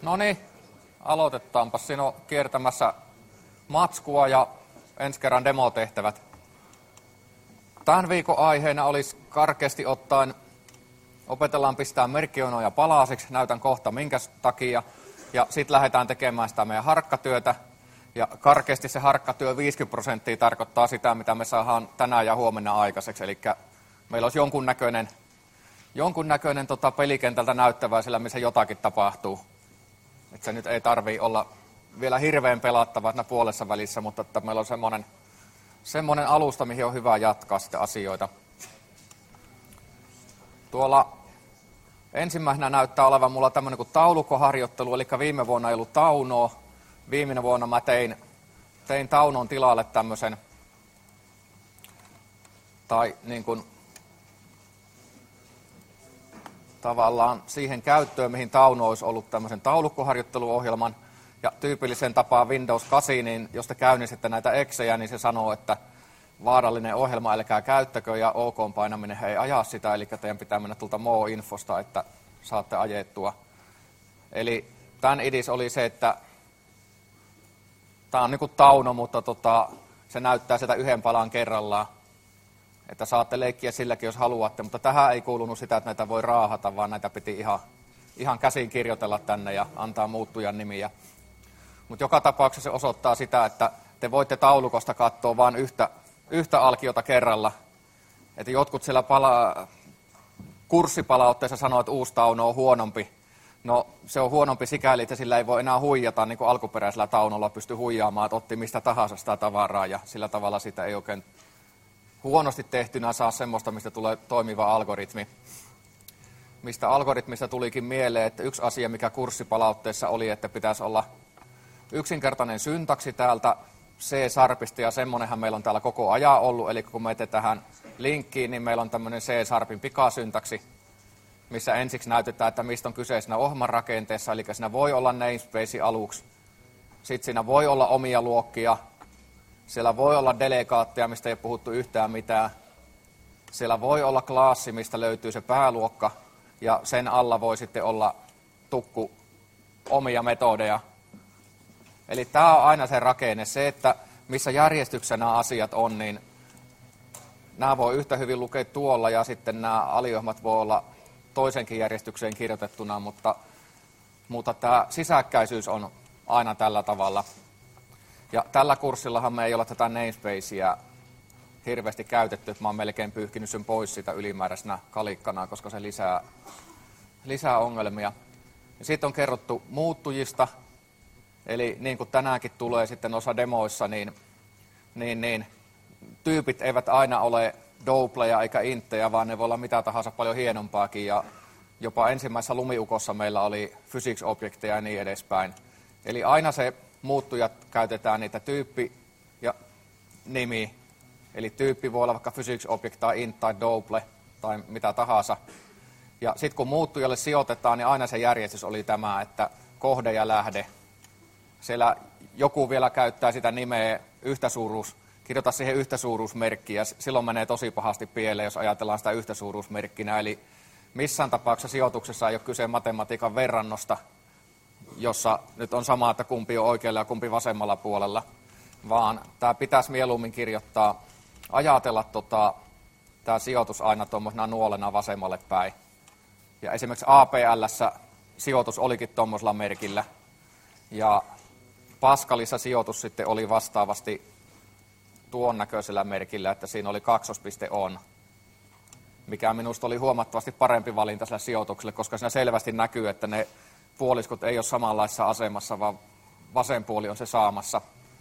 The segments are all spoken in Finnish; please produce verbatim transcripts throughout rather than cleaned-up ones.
No niin, aloitetaanpa. Siinä on kiertämässä matskua ja ensi kerran demotehtävät. Tämän viikon aiheena olisi karkeasti ottaen, opetellaan pistää merkkionoja palasiksi, näytän kohta minkä takia, ja sitten lähdetään tekemään sitä meidän harkkatyötä. Ja karkeasti se harkkatyö viisikymmentä prosenttia tarkoittaa sitä, mitä me saadaan tänään ja huomenna aikaiseksi. Eli meillä olisi jonkunnäköinen, jonkunnäköinen tota pelikentältä näyttävää sillä, missä jotakin tapahtuu. Et se nyt ei tarvitse olla vielä hirveän pelattava puolessa välissä, mutta että meillä on semmoinen, semmoinen alusta, mihin on hyvä jatkaa sitten asioita. Tuolla ensimmäisenä näyttää olevan mulla tämmöinen kuin taulukkoharjoittelu, eli viime vuonna ei ollut Taunoa. Viime vuonna mä tein, tein Taunon tilalle tämmöisen, tai niin kuin tavallaan siihen käyttöön, mihin Tauno olisi ollut tämmöisen taulukkoharjoitteluohjelman. Ja tyypillisen tapaan Windows kahdeksan, niin jos te käynnistätte näitä eksejä, niin se sanoo, että vaarallinen ohjelma, älkää käyttäkö, ja OK-painaminen ei aja sitä, eli teidän pitää mennä tuolta Mo-infosta, että saatte ajettua. Eli tämän idis oli se, että tämä on niin kuin Tauno, mutta tota, se näyttää sitä yhden palan kerrallaan. Että saatte leikkiä silläkin, jos haluatte, mutta tähän ei kuulunut sitä, että näitä voi raahata, vaan näitä piti ihan, ihan käsin kirjoitella tänne ja antaa muuttujan nimiä. Mutta joka tapauksessa se osoittaa sitä, että te voitte taulukosta katsoa vain yhtä, yhtä alkiota kerralla. Että jotkut siellä pala- kurssipalautteessa sanoo, että uusi Tauno on huonompi. No se on huonompi sikäli, että sillä ei voi enää huijata, niin kuin alkuperäisellä Taunolla pystyi huijaamaan, että otti mistä tahansa sitä tavaraa, ja sillä tavalla sitä ei oikein huonosti tehtynä saa semmoista, mistä tulee toimiva algoritmi. Mistä algoritmista tulikin mieleen, että yksi asia, mikä kurssipalautteessa oli, että pitäisi olla yksinkertainen syntaksi täältä C-sharpista, ja semmoinenhan meillä on täällä koko ajan ollut, eli kun menette tähän linkkiin, niin meillä on tämmöinen C-sharpin pikasyntaksi, missä ensiksi näytetään, että mistä on kyse siinä ohjelman rakenteessa, eli siinä voi olla namespace aluksi, sitten siinä voi olla omia luokkia, siellä voi olla delegaatteja, mistä ei ole puhuttu yhtään mitään, siellä voi olla klassi, mistä löytyy se pääluokka, ja sen alla voi sitten olla tukku omia metodeja. Eli tämä on aina se rakenne, se, että missä järjestyksessä nämä asiat on, niin nämä voi yhtä hyvin lukea tuolla, ja sitten nämä aliohjelmat voi olla toisenkin järjestykseen kirjoitettuna, mutta, mutta tämä sisäkkäisyys on aina tällä tavalla. Ja tällä kurssillahan me ei ole tätä namespacea hirveästi käytetty, että mä oon melkein pyyhkinyt sen pois siitä ylimääräisenä kalikkana, koska se lisää, lisää ongelmia. Ja sitten on kerrottu muuttujista, eli niin kuin tänäänkin tulee sitten osa demoissa, niin, niin, niin tyypit eivät aina ole doubleja eikä intteja, vaan ne voi olla mitä tahansa paljon hienompaakin, ja jopa ensimmäisessä lumiukossa meillä oli physics-objekteja ja niin edespäin. Eli aina se muuttujat käytetään niitä tyyppi ja nimi, eli tyyppi voi olla vaikka physics-object tai int tai double tai mitä tahansa. Ja sitten kun muuttujalle sijoitetaan, niin aina se järjestys oli tämä, että kohde ja lähde. Siellä joku vielä käyttää sitä nimeä yhtäsuuruus, kirjoita siihen yhtäsuuruusmerkkiä, ja silloin menee tosi pahasti pieleen, jos ajatellaan sitä yhtäsuuruusmerkkinä. Eli missään tapauksessa sijoituksessa ei ole kyse matematiikan verrannosta, jossa nyt on sama, että kumpi on oikealla ja kumpi vasemmalla puolella, vaan tämä pitäisi mieluummin kirjoittaa, ajatella tota, tämä sijoitus aina tuommoisena nuolena vasemmalle päin. Ja esimerkiksi A P L:ssä sijoitus olikin tuommoisella merkillä, ja Pascalissa sijoitus sitten oli vastaavasti tuon näköisellä merkillä, että siinä oli kaksospiste on, mikä minusta oli huomattavasti parempi valinta sille sijoitukselle, koska siinä selvästi näkyy, että ne puoliskot ei ole samanlaisessa asemassa, vaan vasen puoli on se saamassa.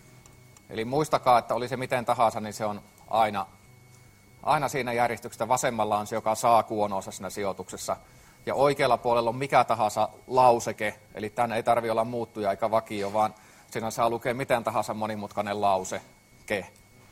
Eli muistakaa, että oli se miten tahansa, niin se on aina, aina siinä järjestyksessä. Vasemmalla on se, joka saa kuononsa siinä sijoituksessa. Ja oikealla puolella on mikä tahansa lauseke, eli tänne ei tarvitse olla muuttuja eikä vakio, vaan siinä saa lukea miten tahansa monimutkainen lauseke.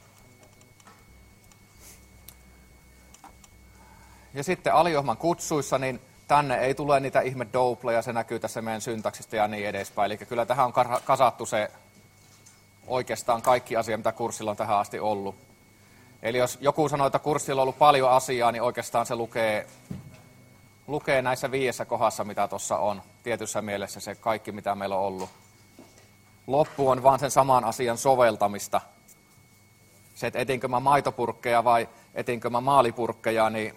Ja sitten aliohjelman kutsuissa, niin tänne ei tule niitä ihme doubleja, se näkyy tässä meidän syntaksista ja niin edespäin. Eli kyllä tähän on kasattu se oikeastaan kaikki asia, mitä kurssilla on tähän asti ollut. Eli jos joku sanoo, että kurssilla on ollut paljon asiaa, niin oikeastaan se lukee lukee näissä viidessä kohdassa, mitä tuossa on. Tietyssä mielessä se kaikki, mitä meillä on ollut. Loppu on vaan sen saman asian soveltamista. Se, että etinkö mä maitopurkkeja vai etinkö mä maalipurkkeja, niin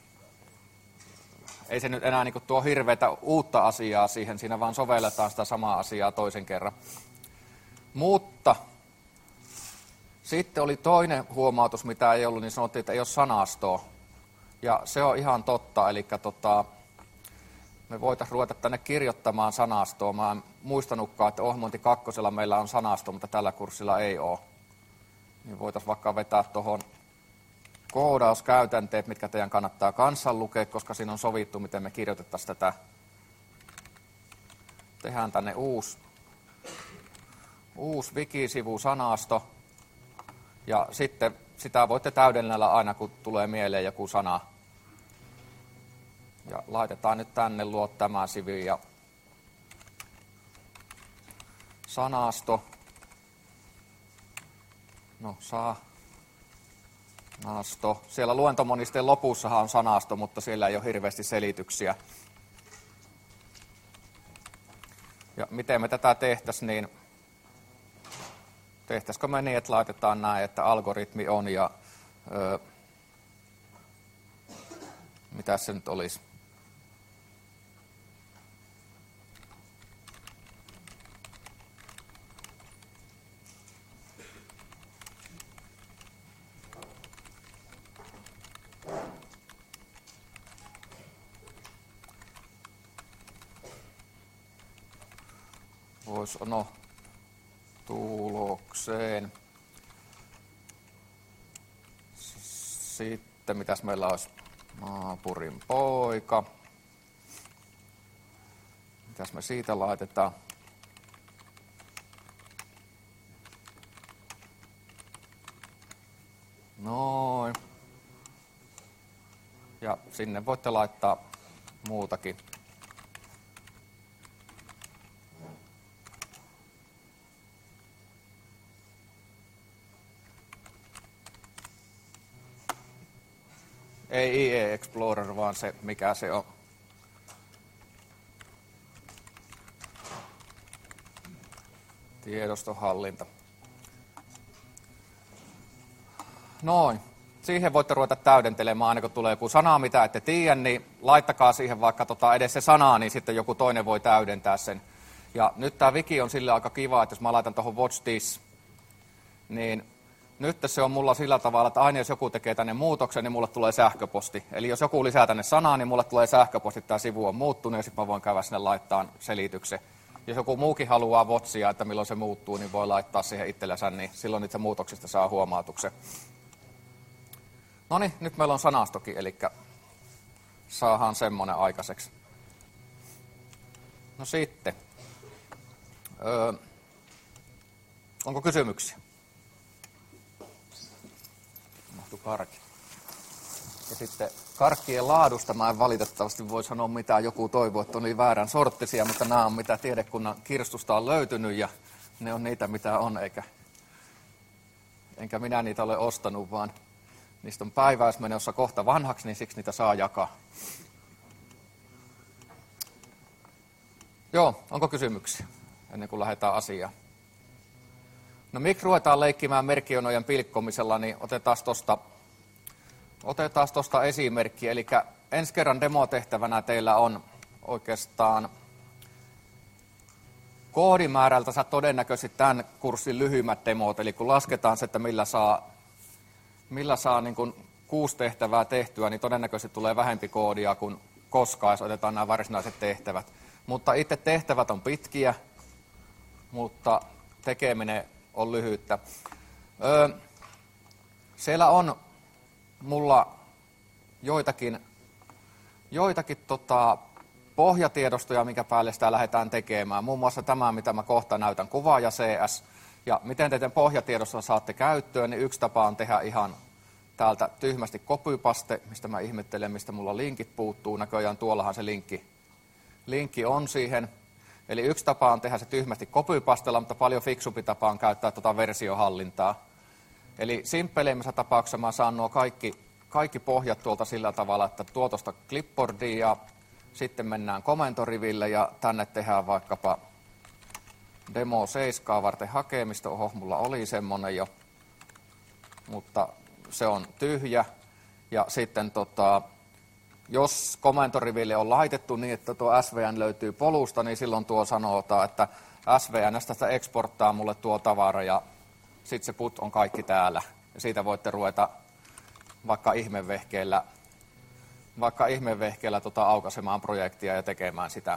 ei se nyt enää niin kuin tuo hirveätä uutta asiaa siihen. Siinä vaan sovelletaan sitä samaa asiaa toisen kerran. Mutta sitten oli toinen huomautus, mitä ei ollut, niin sanottiin, että ei ole sanastoa. Ja se on ihan totta, eli tota, me voitaisiin ruveta tänne kirjoittamaan sanastoa. Mä en muistanutkaan, että ohjelmointi kakkosella meillä on sanasto, mutta tällä kurssilla ei ole. Niin voitaisiin vaikka vetää tuohon koodauskäytänteet, mitkä teidän kannattaa kanssa lukea, koska siinä on sovittu, miten me kirjoitettaisiin tätä. Tehdään tänne uusi, uusi wikisivu sanasto. Ja sitten sitä voitte täydennellä aina, kun tulee mieleen joku sana. Ja laitetaan nyt tänne luo tämä sivi ja sanasto. No, saa. Sanasto. Siellä luentomonisteen lopussahan on sanasto, mutta siellä ei ole hirveästi selityksiä. Ja miten me tätä tehtäisiin, niin tehtäisikö me niin, että laitetaan näin, että algoritmi on ja öö, mitä se nyt olisi? Voisi, no, tulokseen. Sitten, mitäs meillä olisi? Naapurin poika. Mitäs me siitä laitetaan? Noin. Ja sinne voitte laittaa muutakin. Ei I E Explorer, vaan se, mikä se on. Tiedostohallinta. Noin. Siihen voitte ruveta täydentelemään, aina kun tulee joku sana, mitä ette tiedä, niin laittakaa siihen vaikka tota edes se sana, niin sitten joku toinen voi täydentää sen. Ja nyt tämä wiki on sille aika kiva, että jos mä laitan tuohon watch this, niin nyt se on mulla sillä tavalla, että aina jos joku tekee tänne muutoksen, niin mulle tulee sähköposti. Eli jos joku lisää tänne sanaa, niin mulle tulee sähköposti, että tämä sivu on muuttunut, ja sitten mä voin käydä sinne laittaa selityksen. Jos joku muukin haluaa watchia, että milloin se muuttuu, niin voi laittaa siihen itsellensä, niin silloin niitä muutoksista saa huomautuksen. No niin, nyt meillä on sanastokin, eli saadaan semmoinen aikaiseksi. No sitten, öö, onko kysymyksiä? Karkki. Ja sitten karkkien laadusta mä en valitettavasti voi sanoa mitään, joku toivoo, että on niin väärän sorttisia, mutta nämä on mitä tiedekunnan kirstusta on löytynyt ja ne on niitä mitä on, eikä, enkä minä niitä ole ostanut, vaan niistä on päiväismenossa kohta vanhaksi, niin siksi niitä saa jakaa. Joo, onko kysymyksiä ennen kuin lähdetään asiaan? No miksi ruvetaan leikkimään merkkionojen pilkkomisella, niin otetaan tuosta otetaan tuosta esimerkki. Eli ensi kerran demotehtävänä teillä on oikeastaan koodimäärältänsä todennäköisesti tämän kurssin lyhyimmät demot. Eli kun lasketaan se, että millä saa, millä saa niin kuin kuusi tehtävää tehtyä, niin todennäköisesti tulee vähempi koodia kuin koskaan, jos otetaan nämä varsinaiset tehtävät. Mutta itse tehtävät on pitkiä, mutta tekeminen on lyhyttä. Öö, siellä on mulla joitakin, joitakin tota, pohjatiedostoja, minkä päälle sitä lähdetään tekemään. Muun muassa tämä, mitä mä kohta näytän, kuvaaja C S. Ja miten te pohjatiedostoa saatte käyttöön, niin yksi tapa on tehdä ihan täältä tyhmästi copypaste, mistä mä ihmettelen, mistä mulla linkit puuttuu. Näköjään tuollahan se linkki, linkki on siihen. Eli yksi tapa on tehdä se tyhmästi copypastella, mutta paljon fiksumpi tapa on käyttää tuota versiohallintaa. Eli simppelimmässä tapauksessa mä saan nuo kaikki, kaikki pohjat tuolta sillä tavalla, että tuo tuosta clipboardiin ja Sitten mennään komentoriville ja tänne tehdään vaikkapa demo seitsemän varten hakemisto. Oho, mulla oli semmonen jo, mutta se on tyhjä. Ja sitten tota, jos komentoriville on laitettu niin, että tuo S V N löytyy polusta, niin silloin tuo sanotaan, että S V N:stä sitä eksporttaa mulle tuo tavara ja sitten se put on kaikki täällä. Ja siitä voitte ruveta vaikka ihmevehkeellä, vaikka ihmevehkeellä tota aukaisemaan projektia ja tekemään sitä.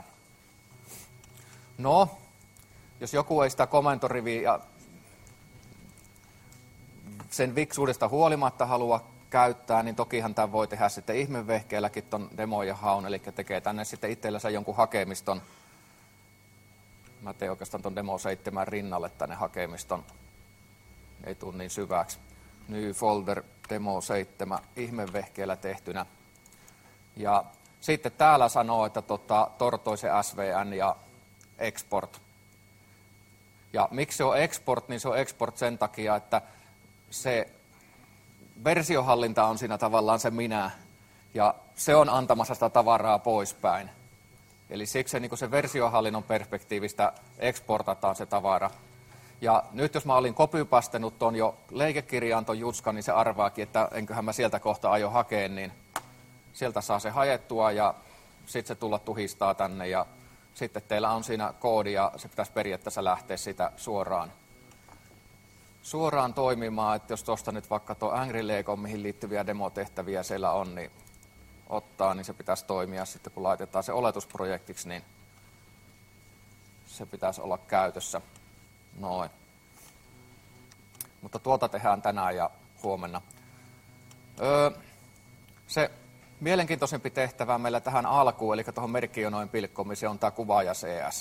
No, jos joku ei sitä komentoriviä sen viksuudesta huolimatta halua käyttää, niin tokihan tämän voi tehdä sitten ihmevehkeelläkin ton demo ja haun, eli tekee tänne sitten itsellensä jonkun hakemiston. Mä teen oikeastaan ton demo seitsemän rinnalle tänne hakemiston, ei tule niin syväksi. New folder demo seitsemän ihmevehkeellä tehtynä. Ja sitten täällä sanoo, että tota, tortoise S V N ja export. Ja miksi se on export, niin se on export sen takia, että se versiohallinta on siinä tavallaan se minä, ja se on antamassa sitä tavaraa poispäin. Eli siksi se, niin se versiohallinnon perspektiivistä eksportataan se tavara. Ja nyt jos mä olin copypastenut tuon jo leikekirjaan ton jutskan, niin se arvaakin, että enköhän mä sieltä kohta aio hakea, niin sieltä saa se hajettua ja sitten se tulla tuhistaa tänne ja sitten teillä on siinä koodi ja se pitäisi periaatteessa lähteä sitä suoraan, suoraan toimimaan. Että jos tuosta nyt vaikka tuo Angry Lego, mihin liittyviä demotehtäviä siellä on, niin ottaa, niin se pitäisi toimia sitten kun laitetaan se oletusprojektiksi, niin se pitäisi olla käytössä. Noin. Mutta tuota tehdään tänään ja huomenna. Öö, se mielenkiintoisempi tehtävä meillä tähän alkuun, eli tuohon merkkijonojen pilkkomiseen, on tämä kuvaaja C S.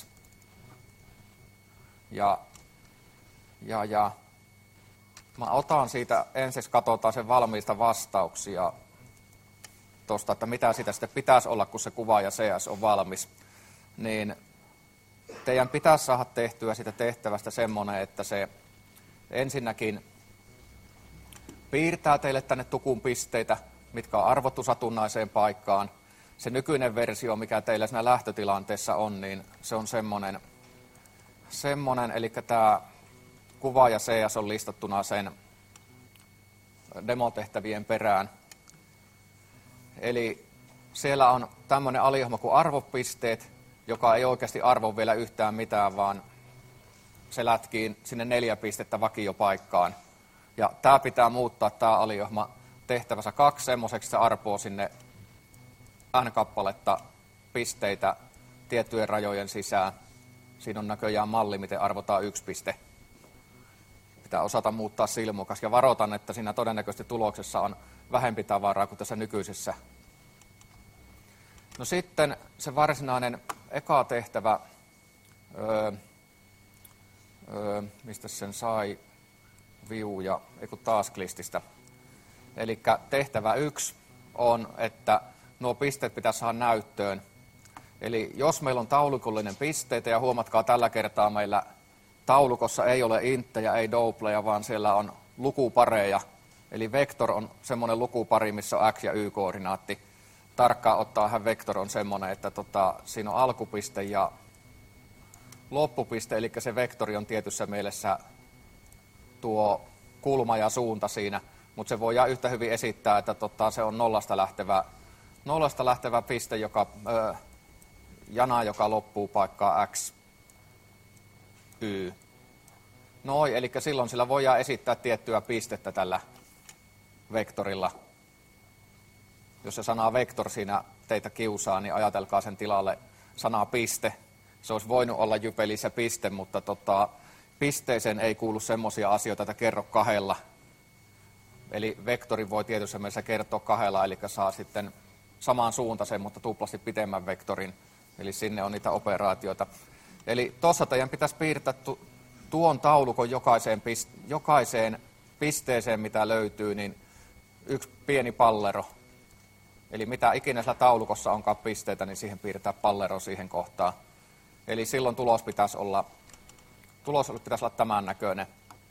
Ja, ja, ja mä otan siitä, ensiksi katsotaan sen valmiista vastauksia tuosta, että mitä siitä sitten pitäisi olla, kun se kuvaaja C S on valmis. Niin teidän pitäisi saada tehtyä siitä tehtävästä semmoinen, että se ensinnäkin piirtää teille tänne tukun pisteitä, mitkä on arvottu satunnaiseen paikkaan. Se nykyinen versio, mikä teillä siinä lähtötilanteessa on, niin se on semmoinen, semmoinen eli tämä kuvaaja C S on listattuna sen demotehtävien perään. Eli siellä on tämmöinen alijohma kuin arvopisteet, joka ei oikeasti arvo vielä yhtään mitään, vaan se lätkii sinne neljä pistettä vakiopaikkaan. Ja tämä pitää muuttaa, tämä alijohma, tehtävänsä kaksi semmoiseksi, se arpoo sinne n-kappaletta pisteitä tiettyjen rajojen sisään. Siinä on näköjään malli, miten arvotaan yksi piste. Pitää osata muuttaa silmukas ja varoitan, että siinä todennäköisesti tuloksessa on vähempi tavaraa kuin tässä nykyisessä. No sitten se varsinainen eka tehtävä, öö, öö, mistä sen sai, view ja eiku tasklistista. Eli tehtävä yksi on, että nuo pisteet pitäisi saada näyttöön. Eli jos meillä on taulukollinen pisteitä, ja huomatkaa tällä kertaa meillä taulukossa ei ole inttejä, ei doubleja, vaan siellä on lukupareja. Eli vektor on semmoinen lukupari, missä on x- ja y-koordinaatti. Tarkkaan ottaenhan vektor on semmoinen, että tota, siinä on alkupiste ja loppupiste, eli se vektori on tietyssä mielessä tuo kulma ja suunta siinä, mutta se voidaan yhtä hyvin esittää, että tota, se on nollasta lähtevä, nollasta lähtevä piste, joka, ö, jana, joka loppuu paikkaa x, y. Noin, eli silloin sillä voidaan esittää tiettyä pistettä tällä vektorilla. Jos se sana vektor siinä teitä kiusaa, niin ajatelkaa sen tilalle sanaa piste. Se olisi voinut olla jypelissä piste, mutta tota, pisteeseen ei kuulu semmoisia asioita, että kerro kahdella. Eli vektori voi tietyssä mielessä kertoa kahdella, eli saa sitten samaan suuntaisen, mutta tuplasti pitemmän vektorin. Eli sinne on niitä operaatioita. Eli tuossa teidän pitäisi piirtää tu- tuon taulukon jokaiseen, pist- jokaiseen pisteeseen, mitä löytyy, niin yksi pieni pallero. Eli mitä ikinä sillä taulukossa onkaan pisteitä, niin siihen piirretään pallero siihen kohtaan. Eli silloin tulos pitäisi olla, tulos pitäisi olla tämän näköinen.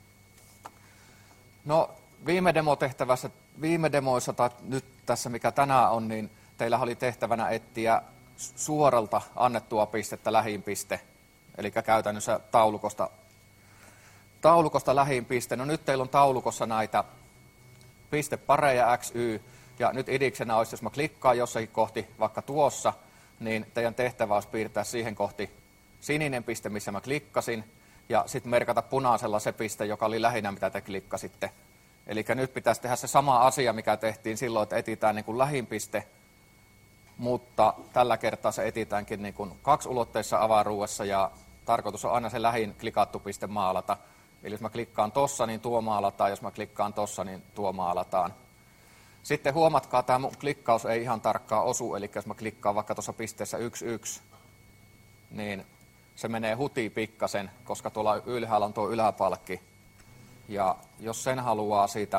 No viime demotehtävässä, viime demoissa tai nyt tässä mikä tänään on, niin teillä oli tehtävänä etsiä suoralta annettua pistettä lähin piste, eli käytännössä taulukosta, taulukosta lähin piste. No nyt teillä on taulukossa näitä pistepareja x, y, ja nyt idiksenä olisi, jos mä klikkaan jossakin kohti, vaikka tuossa, niin teidän tehtävä olisi piirtää siihen kohti sininen piste, missä mä klikkasin, ja sitten merkata punaisella se piste, joka oli lähinnä, mitä te klikkasitte. Eli nyt pitäisi tehdä se sama asia, mikä tehtiin silloin, että etsitään niin kuin lähin piste, mutta tällä kertaa se etsitäänkin niin kuin kaksiulotteisessa avaruudessa, ja tarkoitus on aina se lähin klikattu piste maalata. Eli jos mä klikkaan tossa, niin tuo maalataan, jos mä klikkaan tossa, niin tuo maalataan. Sitten huomatkaa, tämä mun klikkaus ei ihan tarkkaan osu, eli jos mä klikkaan vaikka tuossa pisteessä yksi yksi, niin se menee huti pikkasen, koska tuolla ylhäällä on tuo yläpalkki. Ja jos sen haluaa siitä,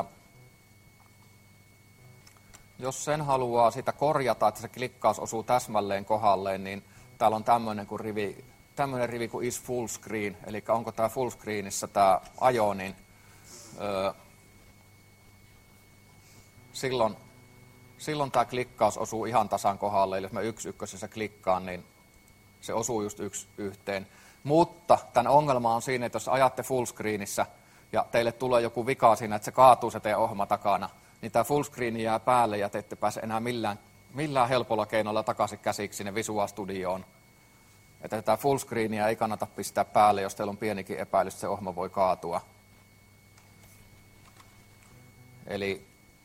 jos sen haluaa siitä korjata, että se klikkaus osuu täsmälleen kohdalleen, niin täällä on tämmöinen kuin rivi, tämmöinen rivi kuin is full screen, eli onko tämä full screenissä tämä ajo, niin öö, silloin, silloin tämä klikkaus osuu ihan tasan kohdalle, eli jos mä yksi ykkösessä klikkaan, niin se osuu just yksi yhteen. Mutta tämän ongelma on siinä, että jos ajatte fullscreenissä ja teille tulee joku vika siinä, että se kaatuu se teidän ohjelma takana, niin tämä fullscreen jää päälle ja te ette pääse enää millään, millään helpolla keinoilla takaisin käsiksi sinne Visual Studioon. Että tätä fullscreenia ei kannata pistää päälle, jos teillä on pienikin epäilys, että se ohjelma voi kaatua. Eli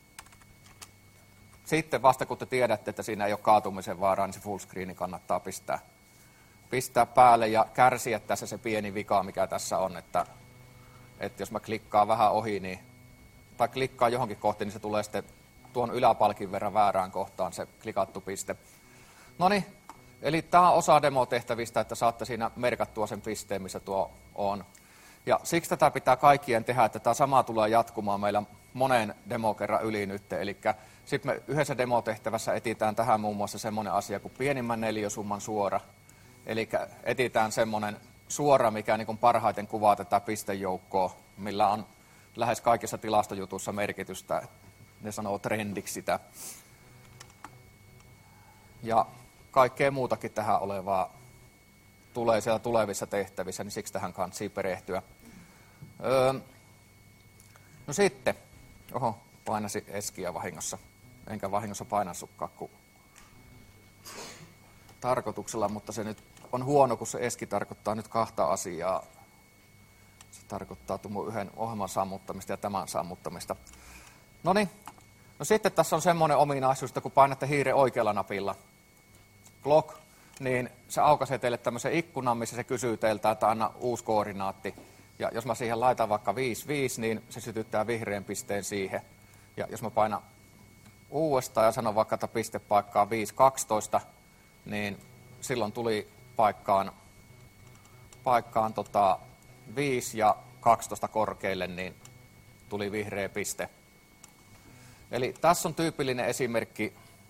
sitten vasta kun te tiedätte, että siinä ei ole kaatumisen vaaraa, niin se fullscreeni kannattaa pistää. pistää päälle ja kärsiä tässä se pieni vika, mikä tässä on, että, että jos mä klikkaan vähän ohi, niin, tai klikkaan johonkin kohti, niin se tulee sitten tuon yläpalkin verran väärään kohtaan se klikattu piste. Noniin, eli tämä on osa demotehtävistä, että saatte siinä merkattua sen pisteen, missä tuo on. Ja siksi tätä pitää kaikkien tehdä, että tämä sama tulee jatkumaan meillä monen demokerran yli nyt. Eli sitten me yhdessä demotehtävässä etsitään tähän muun muassa semmoinen asia kuin pienimmän neliösumman suora. Eli etsitään semmoinen suora, mikä niin kuin parhaiten kuvaa tätä pistejoukkoa, millä on lähes kaikissa tilastojutuissa merkitystä. Ne sanoo trendiksi sitä. Ja kaikkea muutakin tähän olevaa tulee siellä tulevissa tehtävissä, niin siksi tähän kannattaa perehtyä. Öö, no sitten, oho, painasi eskiä vahingossa. Enkä vahingossa painassukaan kuin tarkoituksella, mutta se nyt on huono, kun se eski tarkoittaa nyt kahta asiaa. Se tarkoittaa tuon yhden ohjelman sammuttamista ja tämän sammuttamista. Noniin, no sitten tässä on semmoinen ominaisuus, että kun painatte hiiren oikealla napilla, block, niin se aukaisee teille tämmöisen ikkunan, missä se kysyy teiltä, että anna uusi koordinaatti. Ja jos mä siihen laitan vaikka viisi viisi, niin se sytyttää vihreän pisteen siihen. Ja jos mä painan uudestaan ja sanon vaikka, että pistepaikkaa viisi kaksitoista, niin silloin tuli paikkaan, paikkaan tota viisi ja kaksitoista korkeille, niin tuli vihreä piste. Eli tässä on tyypillinen esimerkki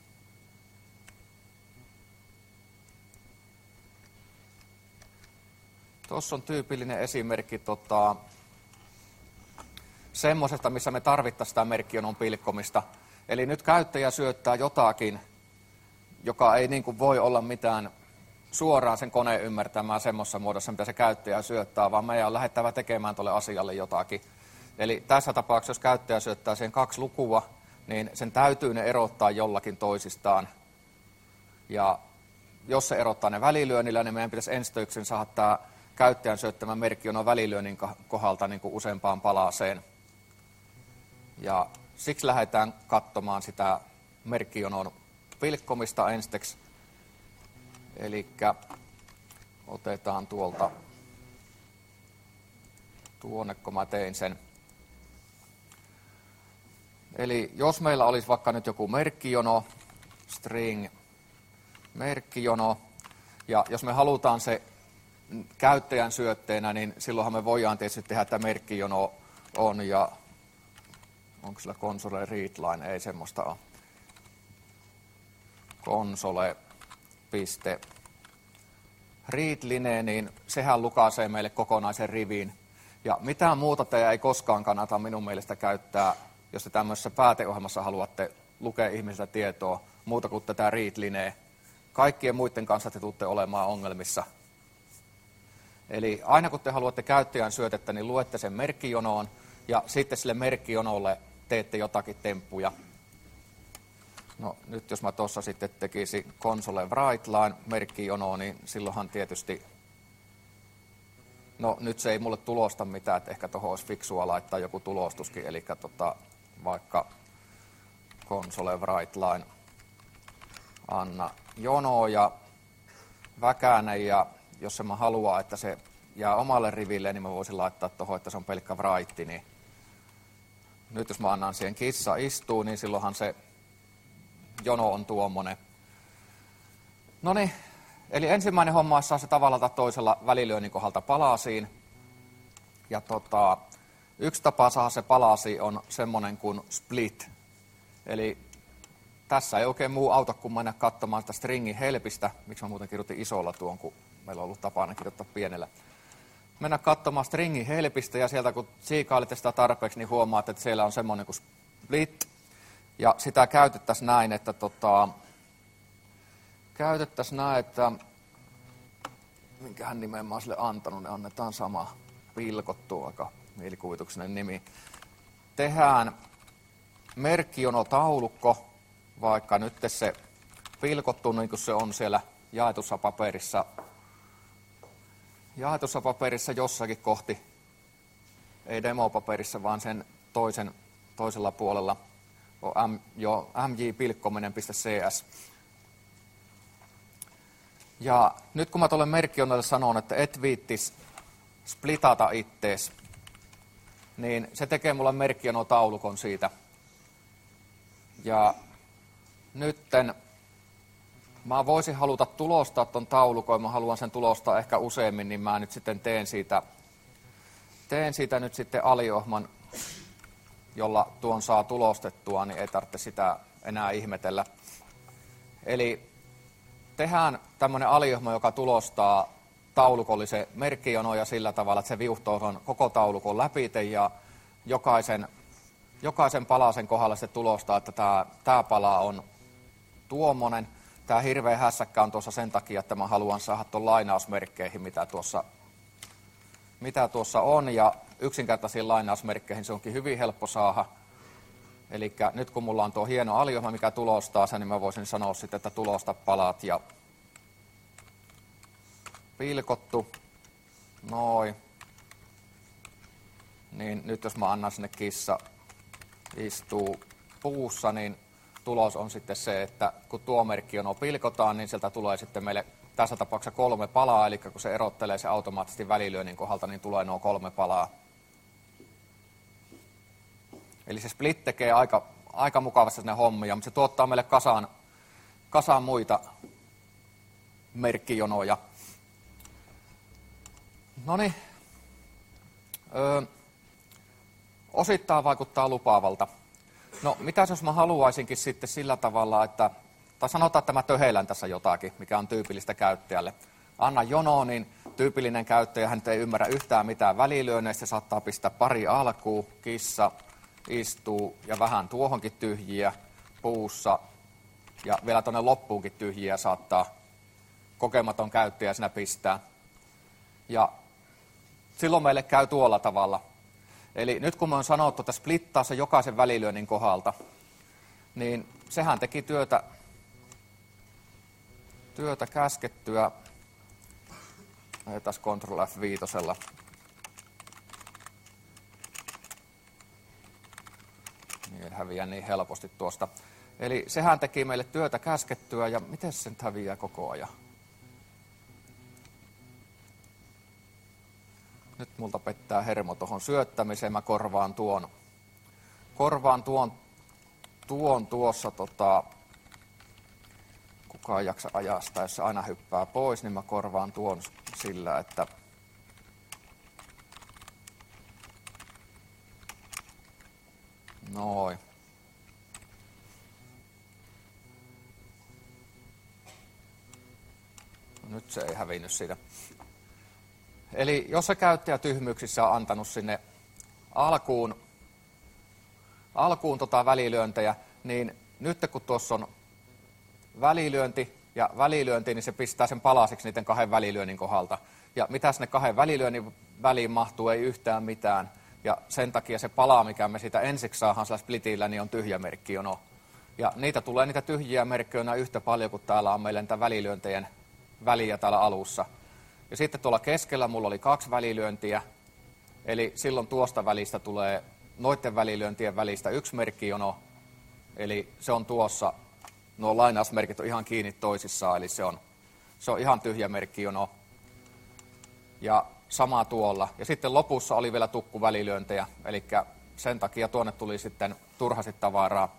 Tuossa on tyypillinen esimerkki tota, semmoisesta, missä me tarvittaisiin sitä merkkionon pilkkomista. Eli nyt käyttäjä syöttää jotakin, joka ei niin kuin voi olla mitään suoraan sen koneen ymmärtämään semmoisessa muodossa, mitä se käyttäjä syöttää, vaan meidän on lähdettävä tekemään tuolle asialle jotakin. Eli tässä tapauksessa, jos käyttäjä syöttää sen kaksi lukua, niin sen täytyy ne erottaa jollakin toisistaan. Ja jos se erottaa ne välilyönnillä, niin meidän pitäisi enstöyksen saada tämä käyttäjän syöttämä merkkionon välilyönnin kohdalta niin kuin useampaan palaseen. Ja siksi lähdetään katsomaan sitä merkkionon pilkkomista ensiksi. Eli otetaan tuolta, tuonne kun mä tein sen. Eli jos meillä olisi vaikka nyt joku merkkijono, string, merkkijono, ja jos me halutaan se käyttäjän syötteenä, niin silloinhan me voidaan tietysti tehdä, että merkkijono on, ja onko sillä console readline, ei semmoista ole. Console piste readline, niin sehän lukaisee meille kokonaisen rivin. Ja mitään muuta teidän ei koskaan kannata minun mielestä käyttää, jos te tämmöisessä pääteohjelmassa haluatte lukea ihmisiltä tietoa, muuta kuin tätä readlinea. kaikkien muiden kanssa te tuutte olemaan ongelmissa. Eli aina kun te haluatte käyttäjän syötettä, niin luette sen merkkijonoon ja sitten sille merkkijonolle teette jotakin temppuja. No nyt jos mä tuossa sitten tekisin console write line merkkijonoon, niin silloinhan tietysti, no nyt se ei mulle tulosta mitään, että ehkä tuohon olisi fiksua laittaa joku tulostuskin, eli tota, vaikka console write line anna jono ja väkäne, ja jos mä haluan, että se jää omalle riville, niin mä voisin laittaa tuohon, että se on pelkkä write, niin nyt jos mä annan siihen kissa istuu, niin silloinhan se jono on tuommoinen. No niin, eli ensimmäinen homma saa se tavalla tai toisella välilyönnin kohdalta palasiin. Ja tota, yksi tapa saada se palasi on semmoinen kuin split. Eli tässä ei oikein muu auta kuin mennä katsomaan sitä stringin helpistä. Miksi mä muuten kirjoitin isolla tuon, kun meillä on ollut tapana kirjoittaa pienellä. Mennä katsomaan stringin helpistä ja sieltä kun siikailitte sitä tarpeeksi, niin huomaat, että siellä on semmoinen kuin split. Ja sitä käytettäisiin näin, että tota, käytettäisiin näin, että minkähän nimen mä oon sille antanut, ne annetaan sama, pilkottu, aika mielikuvituksinen nimi. Tehdään merkkijonotaulukko, vaikka nyt se pilkottu, niin kuin se on siellä jaetussa paperissa, jaetussa paperissa jossakin kohti, ei demopaperissa, vaan sen toisen, toisella puolella. On jo m j pilkkominen piste c s. Ja nyt kun mä tuolle merkkijonolle sanon, että et viittis splitata ittees, niin se tekee mulle merkkijonotaulukon siitä. Ja nytten mä voisin haluta tulostaa ton taulukon, mä haluan sen tulostaa ehkä useammin, niin mä nyt sitten teen siitä, teen siitä nyt sitten aliohman, jolla tuon saa tulostettua, niin ei tarvitse sitä enää ihmetellä. Eli tehdään tämmöinen aliohma, joka tulostaa taulukollisen merkkijonoja sillä tavalla, että se viuhtoo on koko taulukon läpite ja jokaisen, jokaisen palasen kohdalla se tulostaa, että tämä, tämä pala on tuommoinen. Tämä hirveä hässäkkä on tuossa sen takia, että mä haluan saada tuon lainausmerkkeihin, mitä tuossa, mitä tuossa on, ja yksinkertaisiin lainausmerkkeihin se onkin hyvin helppo saada. Eli nyt kun mulla on tuo hieno aliohma, mikä tulostaa sen, niin mä voisin sanoa sitten, että tulosta palat ja pilkottu. Noin. Niin nyt jos mä annan sinne kissa istuu puussa, niin tulos on sitten se, että kun tuo merkkijono pilkotaan, niin sieltä tulee sitten meille tässä tapauksessa kolme palaa, eli kun se erottelee se automaattisesti välilyönnin kohdalta, niin tulee nuo kolme palaa. Eli se split tekee aika, aika mukavasti sinne hommia, mutta se tuottaa meille kasaan, kasaan muita merkkijonoja. Noniin. Öö, osittain vaikuttaa lupaavalta. No, mitäs jos mä haluaisinkin sitten sillä tavalla, että, tai sanotaan, että mä töheilän tässä jotakin, mikä on tyypillistä käyttäjälle. Anna jono, niin tyypillinen käyttäjä hän ei ymmärrä yhtään mitään välilyönneistä, saattaa pistää pari alkuun, kissa istuu ja vähän tuohonkin tyhjiä puussa ja vielä tuonne loppuunkin tyhjiä saattaa kokematon käyttäjä sinä pistää. Ja silloin meille käy tuolla tavalla. Eli nyt kun me on sanottu, että splittaa se jokaisen välilyönnin kohdalta, niin sehän teki työtä, työtä käskettyä. Taas Ctrl F viisi. Niin häviää niin helposti tuosta. Eli sehän teki meille työtä käskettyä, ja miten se nyt häviää koko ajan? Nyt multa pettää hermo tuohon syöttämiseen, mä korvaan tuon, korvaan tuon, tuon tuossa, tota, kukaan ei jaksa ajaa sitä, jos se aina hyppää pois, niin mä korvaan tuon sillä, että noin. Nyt se ei hävinnyt siitä. Eli jos se käyttäjä tyhmyyksissä on antanut sinne alkuun, alkuun tota välilyöntejä, niin nyt kun tuossa on välilyönti, ja välilyöntiin, niin se pistää sen palasiksi niiden kahden välilyönnin kohdalta. Ja mitä sinne kahden välilyönnin väliin mahtuu, ei yhtään mitään. Ja sen takia se pala, mikä me siitä ensiksi saadaan sillä splitillä, niin on tyhjä merkkijono. Ja niitä tulee niitä tyhjiä merkkijonoja yhtä paljon, kuin täällä on meillä niitä välilyöntejä väliä täällä alussa. Ja sitten tuolla keskellä mulla oli kaksi välilyöntiä, eli silloin tuosta välistä tulee noiden välilyöntien välistä yksi merkkijono, eli se on tuossa, nuo lainausmerkit on ihan kiinni toisissaan, eli se on, se on ihan tyhjä merkkijono. Ja sama tuolla. Ja sitten lopussa oli vielä tukkuvälilyöntejä, eli sen takia tuonne tuli sitten turhasti tavaraa.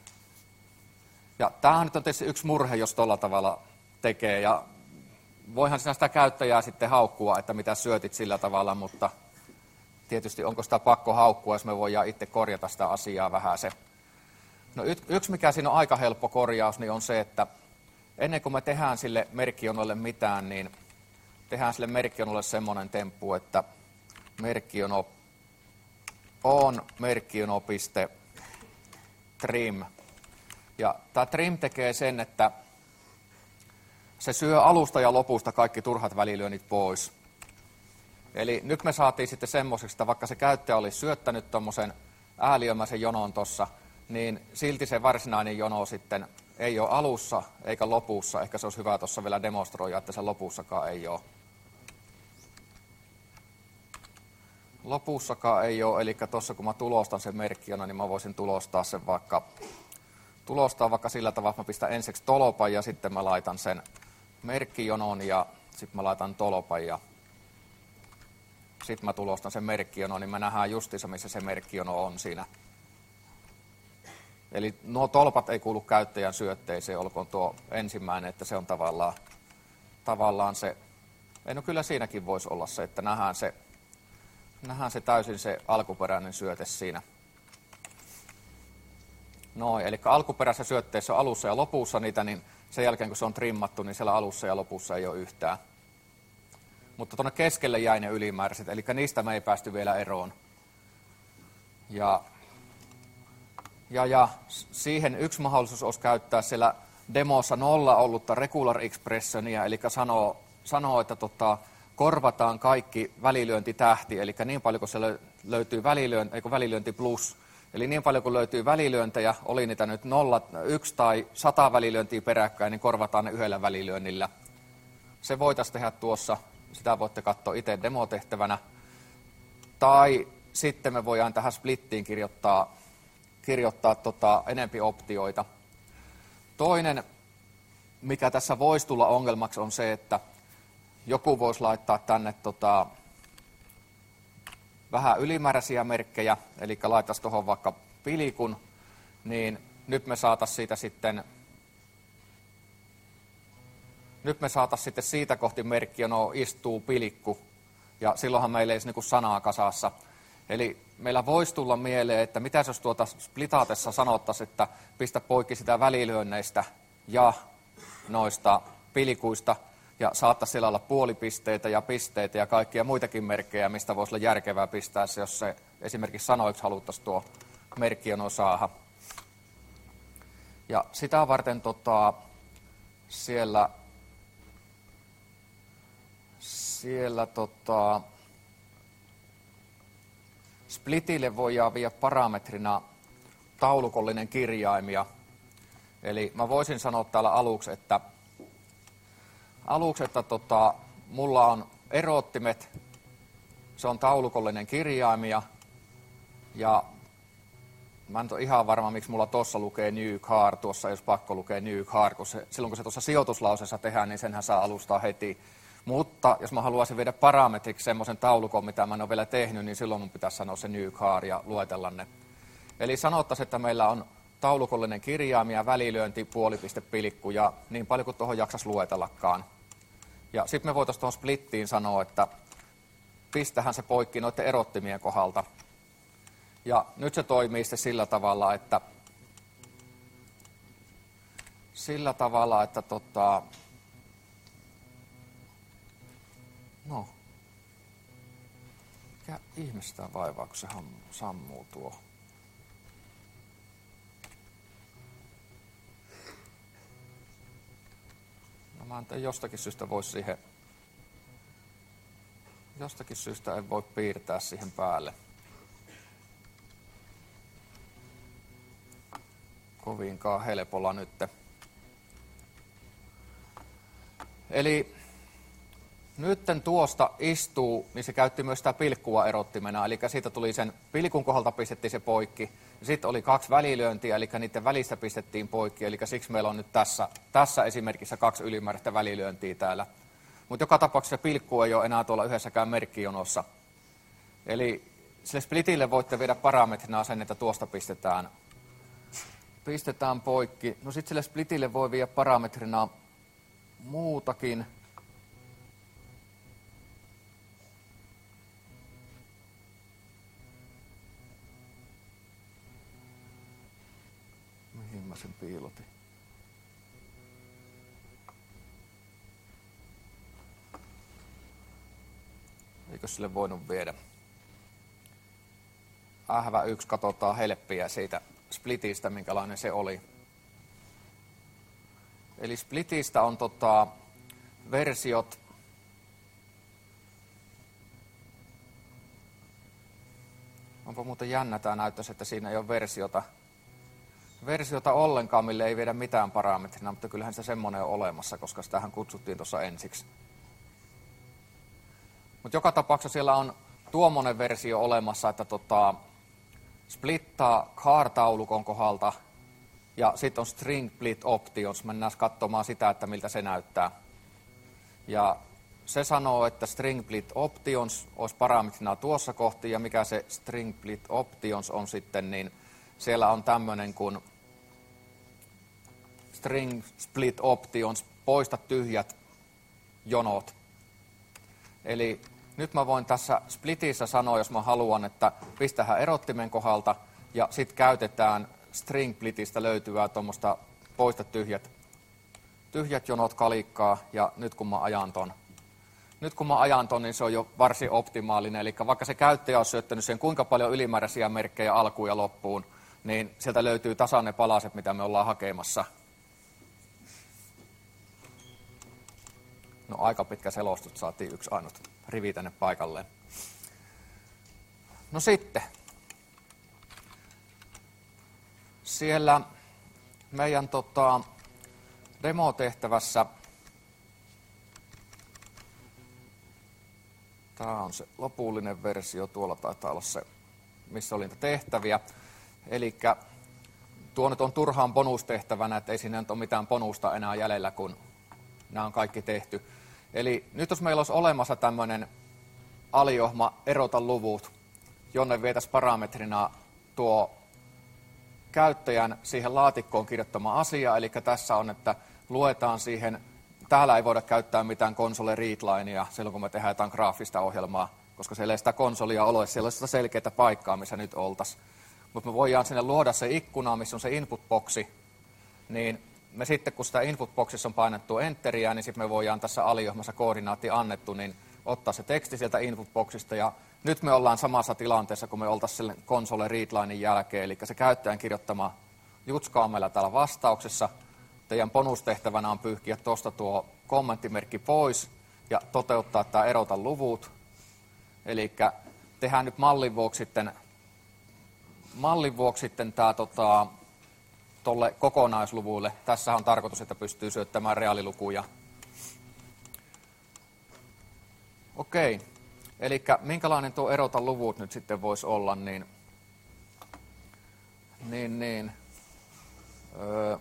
Ja tämähän nyt on tietysti yksi murhe, jos tuolla tavalla tekee, ja voihan sinä sitä käyttäjää sitten haukkua, että mitä syötit sillä tavalla, mutta tietysti onko sitä pakko haukkua, jos me voidaan itse korjata sitä asiaa vähän se. No yksi, mikä siinä on aika helppo korjaus, niin on se, että ennen kuin me tehdään sille merkkijonolle mitään, niin tehdään sille merkkijonolle semmoinen temppu, että merkkijono on merkkijono.trim. Ja tämä trim tekee sen, että se syö alusta ja lopusta kaikki turhat välilyönnit pois. Eli nyt me saatiin sitten semmoiseksi, että vaikka se käyttäjä olisi syöttänyt tuommoisen ääliömäisen jonon tuossa, niin silti se varsinainen jono sitten ei ole alussa eikä lopussa. Ehkä se olisi hyvä tuossa vielä demonstroida, että se lopussakaan ei ole. Lopussakaan ei ole, eli tuossa kun mä tulostan sen merkkijona, niin mä voisin tulostaa sen vaikka, tulostaa vaikka sillä tavalla, että mä pistän ensiksi tolpan ja sitten mä laitan sen merkkijonon ja sitten mä laitan tolpan ja sitten mä tulostan sen merkkijonon, niin me nähdään justiinsa, missä se merkkijono on siinä. Eli nuo tolpat ei kuulu käyttäjän syötteeseen, olkoon tuo ensimmäinen, että se on tavallaan, tavallaan se, ei no kyllä siinäkin voisi olla se, että nähdään se, nähdään se täysin se alkuperäinen syöte siinä. Noin, eli alkuperäisessä syötteessä on alussa ja lopussa niitä, niin sen jälkeen kun se on trimmattu, niin siellä alussa ja lopussa ei ole yhtään. Mutta tuonne keskelle jäi ne ylimääräiset, eli niistä me ei päästy vielä eroon. Ja, ja, ja siihen yksi mahdollisuus olisi käyttää siellä demossa nolla ollutta regular expressionia, eli sanoo, sanoo että tota, korvataan kaikki välilyöntitähti, eli niin paljon kuin se löytyy välilyönti, eikö välilyönti plus, eli niin paljon kuin löytyy välilyöntejä, oli niitä nyt nolla, yksi tai sata välilyöntiä peräkkäin, niin korvataan ne yhdellä välilyönnillä. Se voitaisiin tehdä tuossa, sitä voitte katsoa itse demotehtävänä. Tai sitten me voidaan tähän splittiin kirjoittaa, kirjoittaa tota enempi optioita. Toinen, mikä tässä voisi tulla ongelmaksi, on se, että joku voisi laittaa tänne tota, vähän ylimääräisiä merkkejä, eli laittaisi tuohon vaikka pilikun, niin nyt me saataisiin siitä sitten, nyt me saataisiin sitten siitä kohti merkkiä, no istuu pilikku, ja silloinhan meillä ei olisi niin sanaa kasassa. Eli meillä voisi tulla mieleen, että mitä jos tuota splitatessa sanottaisiin, että pistä poikki sitä välilyönneistä ja noista pilikuista, ja saattaisi siellä olla puolipisteitä ja pisteitä ja kaikkia muitakin merkkejä, mistä voisi olla järkevää pistää se, jos se esimerkiksi sanoiksi haluttaisiin tuo merkkijono saada. Ja sitä varten tota, siellä, siellä tota, splitille voidaan viedä parametrina taulukollinen kirjaimia. Eli mä voisin sanoa täällä aluksi, että Aluksi, että tota, mulla on erottimet, se on taulukollinen kirjaimia, ja mä en ole ihan varma, miksi mulla tuossa lukee new car, tuossa ei olisi pakko lukea new car, kun se, silloin kun se tuossa sijoituslauseessa tehdään, niin senhän saa alustaa heti. Mutta jos mä haluaisin viedä parametriksi semmoisen taulukon, mitä mä en ole vielä tehnyt, niin silloin mun pitäisi sanoa se new car ja luetella ne. Eli sanottaisiin, että meillä on taulukollinen kirjaimia, välilyönti, puolipiste, pilkku ja niin paljon kuin tuohon jaksaisi luetellakaan. Ja sitten me voitaisiin tuohon splittiin sanoa, että pistähän se poikki noiden erottimien kohdalta. Ja nyt se toimii sitten sillä tavalla, että sillä tavalla, että tota, no, mikä ihmistä vaivaa, kun se sammuu tuo. Mä en tiedä, jostakin syystä voisi siihen, jostakin syystä en voi piirtää siihen päälle. Kovinkaan helpolla nyt. Eli nytten tuosta istuu, niin se käytti myös sitä pilkkua erottimena, eli siitä tuli sen pilkun kohdalta pistettiin se poikki. Sitten oli kaksi välilyöntiä, eli niiden välistä pistettiin poikki, eli siksi meillä on nyt tässä, tässä esimerkissä kaksi ylimääräistä välilyöntiä täällä. Mutta joka tapauksessa pilkku ei ole enää tuolla yhdessäkään merkkijonossa. Eli sille splitille voitte viedä parametrina sen, että tuosta pistetään, pistetään poikki. No sitten sille splitille voi viedä parametrina muutakin. Mihin mä sen piilotin? Eikö sille voinut viedä? Ähvä yksi, katsotaan helppiä siitä splitistä, minkälainen se oli. Eli splitistä on tota, versiot onpa muuten jännä tämä näyttäisi, että siinä ei ole versiota. Versiota ollenkaan, mille ei viedä mitään parametrina, mutta kyllähän se semmoinen on olemassa, koska sitähän kutsuttiin tuossa ensiksi. Mutta joka tapauksessa siellä on tuommoinen versio olemassa, että tota, splittaa char-taulukon kohdalta ja sitten on string split options. Mennään katsomaan sitä, että miltä se näyttää. Ja se sanoo, että string split options olisi parametrina tuossa kohti, ja mikä se string split options on sitten, niin siellä on tämmöinen kuin string split options, poista tyhjät jonot. Eli nyt mä voin tässä splitissä sanoa, jos mä haluan, että pistähän erottimen kohdalta ja sitten käytetään string splitistä löytyvää tuommoista poista tyhjät, tyhjät jonot kalikkaa, ja nyt kun mä ajan ton, nyt kun mä ajan ton, niin se on jo varsin optimaalinen. Eli vaikka se käyttäjä on syöttänyt sen kuinka paljon ylimääräisiä merkkejä alkuun ja loppuun, niin sieltä löytyy tasan ne palaset, mitä me ollaan hakemassa. No aika pitkä selostus, saatiin yksi ainut rivi tänne paikalleen. No sitten, siellä meidän tota, demotehtävässä, tämä on se lopullinen versio, tuolla taitaa olla se, missä oli niitä tehtäviä. Eli tuo nyt on turhaan bonustehtävänä, että ei siinä nyt ole mitään bonusta enää jäljellä, kun nämä on kaikki tehty. Eli nyt jos meillä olisi olemassa tämmöinen aliohma erota luvut, jonne vietäisiin parametrina tuo käyttäjän siihen laatikkoon kirjoittama asia, eli tässä on, että luetaan siihen, täällä ei voida käyttää mitään console readlinea silloin, kun me tehdään jotain graafista ohjelmaa, koska siellä ei sitä konsolia ole, siellä on sitä selkeää paikkaa, missä nyt oltaisiin. Mutta me voidaan sinne luoda se ikkuna, missä on se input-boksi, niin me sitten, kun sitä input-boxissa on painettu enteriä, niin sitten me voidaan tässä aliohmassa koordinaatti annettu, niin ottaa se teksti sieltä input-boxista, ja nyt me ollaan samassa tilanteessa, kun me oltaisiin sille console readlinen jälkeen, eli se käyttäjän kirjoittama jutska on meillä täällä vastauksessa. Teidän bonustehtävänä on pyyhkiä tuosta tuo kommenttimerkki pois ja toteuttaa tämä erota luvut. Eli tehdään nyt mallin vuoksi sitten, mallin vuoksi sitten tämä tota, tuolle kokonaisluvuille. Tässä on tarkoitus, että pystyy syöttämään reaalilukuja. Okei, eli minkälainen tuo erota luvut nyt sitten voisi olla, niin, niin, niin öö,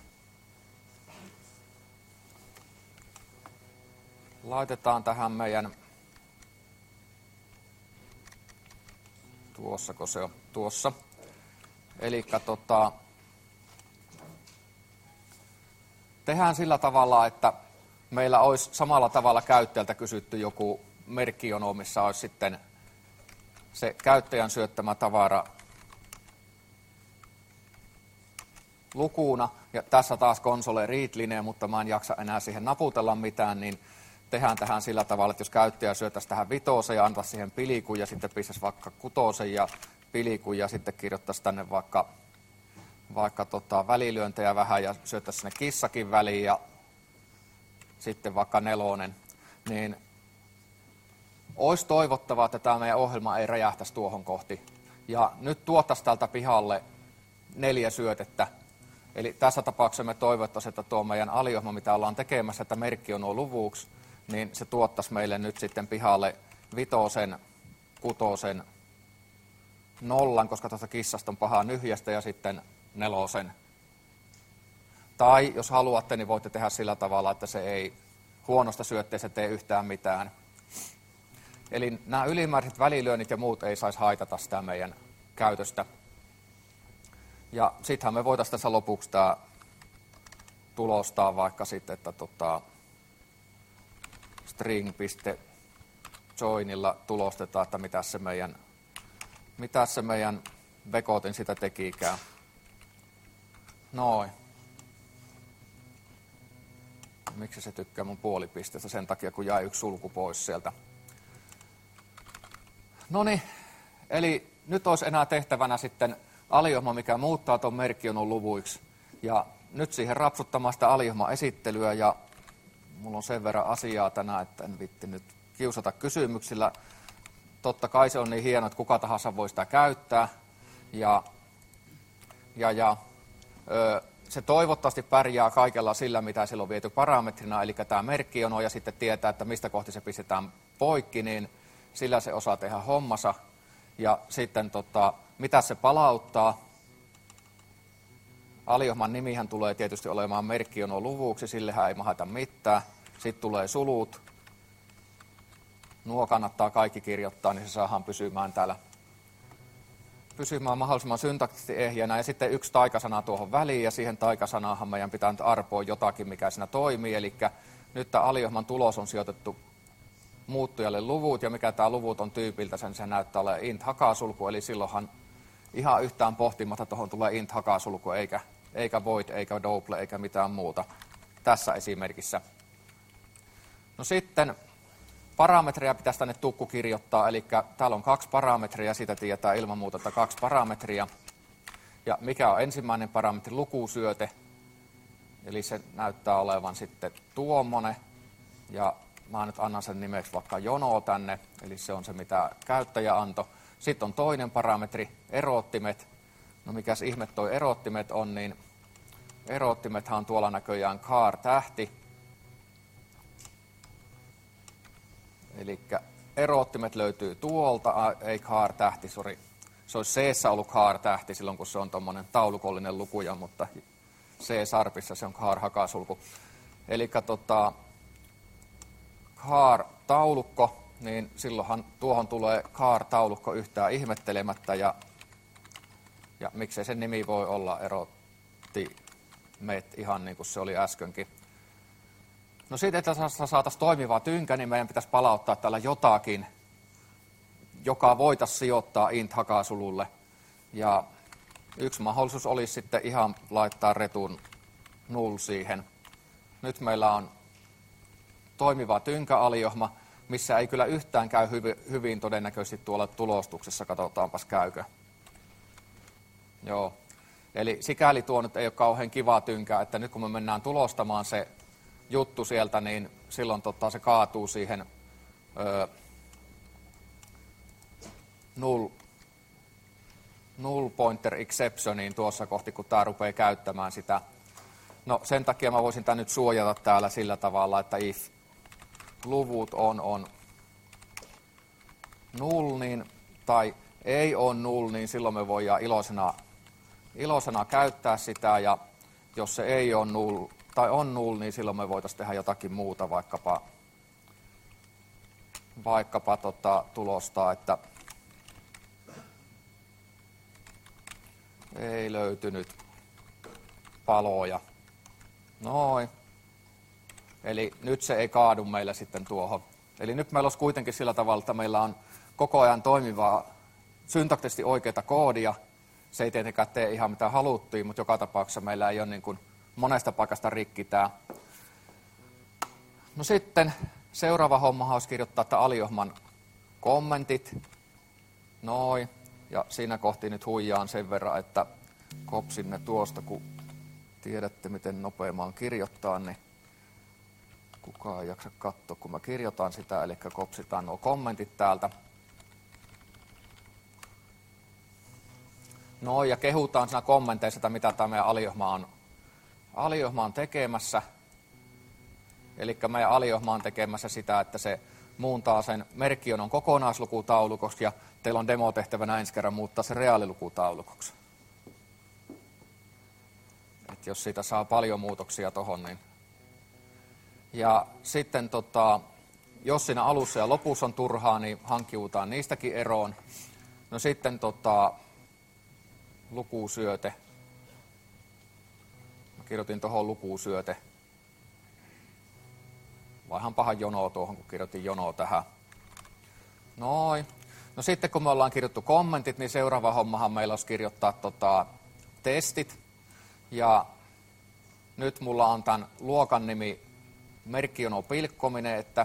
laitetaan tähän meidän, tuossako se on, tuossa, eli tota, tehdään sillä tavalla, että meillä olisi samalla tavalla käyttäjältä kysytty joku merkkijono, missä olisi sitten se käyttäjän syöttämä tavara lukuna, ja tässä taas console readline, mutta mä en jaksa enää siihen naputella mitään, niin tehdään tähän sillä tavalla, että jos käyttäjä syöttäisi tähän vitosen ja antaisi siihen pilikun ja sitten pistäisi vaikka kutosen ja pilikun ja sitten kirjoittaisi tänne vaikka, vaikka tota välilyöntejä vähän ja syöttäisi sinne kissakin väliin ja sitten vaikka nelonen, niin olisi toivottavaa, että tämä meidän ohjelma ei räjähtäisi tuohon kohti. Ja nyt tuottaisi tältä pihalle neljä syötettä. Eli tässä tapauksessa me toivottaisiin, että tuo meidän aliohjelma, mitä ollaan tekemässä, että merkki on nuo luvuksi, niin se tuottaisi meille nyt sitten pihalle vitosen, kutosen, nollan, koska tuosta kissasta on pahaa nyhjästä, ja sitten nelosen. Tai jos haluatte, niin voitte tehdä sillä tavalla, että se ei huonosta syötteestä tee yhtään mitään. Eli nämä ylimääräiset välilyönnit ja muut ei saisi haitata sitä meidän käytöstä. Ja sittenhän me voitaisiin tässä lopuksi tämä tulostaa vaikka sitten, että tota, string.joinilla tulostetaan, että mitä se meidän, mitä se meidän vekotin sitä tekikään. Noin. Miksi se tykkää mun puolipisteestä? Sen takia, kun jäi yksi sulku pois sieltä. Noniin, eli nyt olisi enää tehtävänä sitten aliohjelma, mikä muuttaa tuon merkkionun luvuiksi. Ja nyt siihen rapsuttamaan sitä aliohjelma-esittelyä, ja mulla on sen verran asiaa tänään, että en viitti nyt kiusata kysymyksillä. Totta kai se on niin hieno, että kuka tahansa voi sitä käyttää. Ja, ja, ja ö, se toivottavasti pärjää kaikella sillä, mitä sillä on viety parametrina, eli tämä merkkiono, ja sitten tietää, että mistä kohti se pistetään poikki, niin sillä se osaa tehdä hommansa. Ja sitten tota, mitä se palauttaa. Aliohjelman nimihän tulee tietysti olemaan merkkiono luvuksi, sillehän ei mahata mitään. Sitten tulee sulut. Nuo kannattaa kaikki kirjoittaa, niin se saadaan pysymään täällä. Pysymään mahdollisimman syntaktisesti ehjänä. Ja sitten yksi taikasana tuohon väliin, ja siihen taikasanaahan meidän pitää nyt arpoa jotakin, mikä siinä toimii. Eli nyt tämä aliohjelman tulos on sijoitettu muuttujalle luvut, ja mikä tämä luvut on tyypiltä, sen se näyttää olevan int hakasulku, eli silloinhan ihan yhtään pohtimatta tuohon tulee int hakasulku, eikä, eikä void, eikä double, eikä mitään muuta tässä esimerkissä. No sitten parametreja pitäisi tänne tukku kirjoittaa, eli täällä on kaksi parametria, siitä tietää ilman muuta, että kaksi parametria. Ja mikä on ensimmäinen parametri? Lukusyöte, eli se näyttää olevan sitten tuommoinen, ja mä nyt annan sen nimeksi vaikka jono tänne, eli se on se, mitä käyttäjä antoi. Sitten on toinen parametri, erottimet. No mikäs ihme toi erottimet on, niin erottimethan on tuolla näköjään char-tähti. Eli erottimet löytyy tuolta, ah, ei char-tähti, sori. Se olisi C-ssä ollut char-tähti silloin, kun se on tuommoinen taulukollinen lukuja, mutta C-sarpissa se on char-hakasulku. Eli tota, char-taulukko, niin silloinhan tuohon tulee char-taulukko yhtään ihmettelemättä, ja, ja miksei sen nimi voi olla erottimet, ihan niin kuin se oli äskenkin. No sitten, että saataisiin toimivaa tynkä, niin meidän pitäisi palauttaa täällä jotakin, joka voitaisiin sijoittaa int hakasululle. Ja yksi mahdollisuus olisi sitten ihan laittaa retun null siihen. Nyt meillä on toimiva tynkäaliohma, missä ei kyllä yhtään käy hyvin, hyvin todennäköisesti tuolla tulostuksessa. Katsotaanpas käykö. Joo. Eli sikäli tuo nyt ei ole kauhean kiva tynkä, että nyt kun me mennään tulostamaan se juttu sieltä, niin silloin tota, se kaatuu siihen öö, null, null pointer exceptioniin tuossa kohti, kun tämä rupeaa käyttämään sitä. No sen takia mä voisin tämän nyt suojata täällä sillä tavalla, että if luvut on, on null, niin, tai ei on null, niin silloin me voidaan iloisena, iloisena käyttää sitä, ja jos se ei ole null, tai on null, niin silloin me voitaisiin tehdä jotakin muuta, vaikkapa, vaikkapa tota, tulostaa, että ei löytynyt paloja. Noin. Eli nyt se ei kaadu meille sitten tuohon. Eli nyt meillä olisi kuitenkin sillä tavalla, että meillä on koko ajan toimivaa, syntaktisesti oikeaa koodia. Se ei tietenkään tee ihan mitä haluttiin, mutta joka tapauksessa meillä ei ole niin kuin monesta paikasta rikki tämä. No sitten seuraava homma olisi kirjoittaa, että aliohman kommentit. Noin. Ja siinä kohti nyt huijaan sen verran, että kopsin ne tuosta, kun tiedätte, miten nopea mä oon kirjoittaa, niin Kukaan ei jaksa katsoa, kun mä kirjoitan sitä, eli kopsitaan nuo kommentit täältä. No ja kehutaan siinä kommenteissa, että mitä tämä meidän aliohma on, aliohma on tekemässä. Eli meidän aliohma on tekemässä sitä, että se muuntaa sen merkkionon kokonaislukutaulukoksi ja teillä on demotehtävänä ensi kerran muuttaa se reaalilukutaulukoksi. Et jos siitä saa paljon muutoksia tohon, niin... Ja sitten tota, jos siinä alussa ja lopussa on turhaa, niin hankkiutaan niistäkin eroon. No sitten tota, lukusyöte. Mä kirjoitin tuohon lukusyöte. Vaihan pahan jonoa tuohon, kun kirjoitin jonoa tähän. Noin. No sitten kun me ollaan kirjoittu kommentit, niin seuraava hommahan meillä olisi kirjoittaa tota, testit. Ja nyt mulla on tämän luokan nimi merkkijono pilkkominen, että,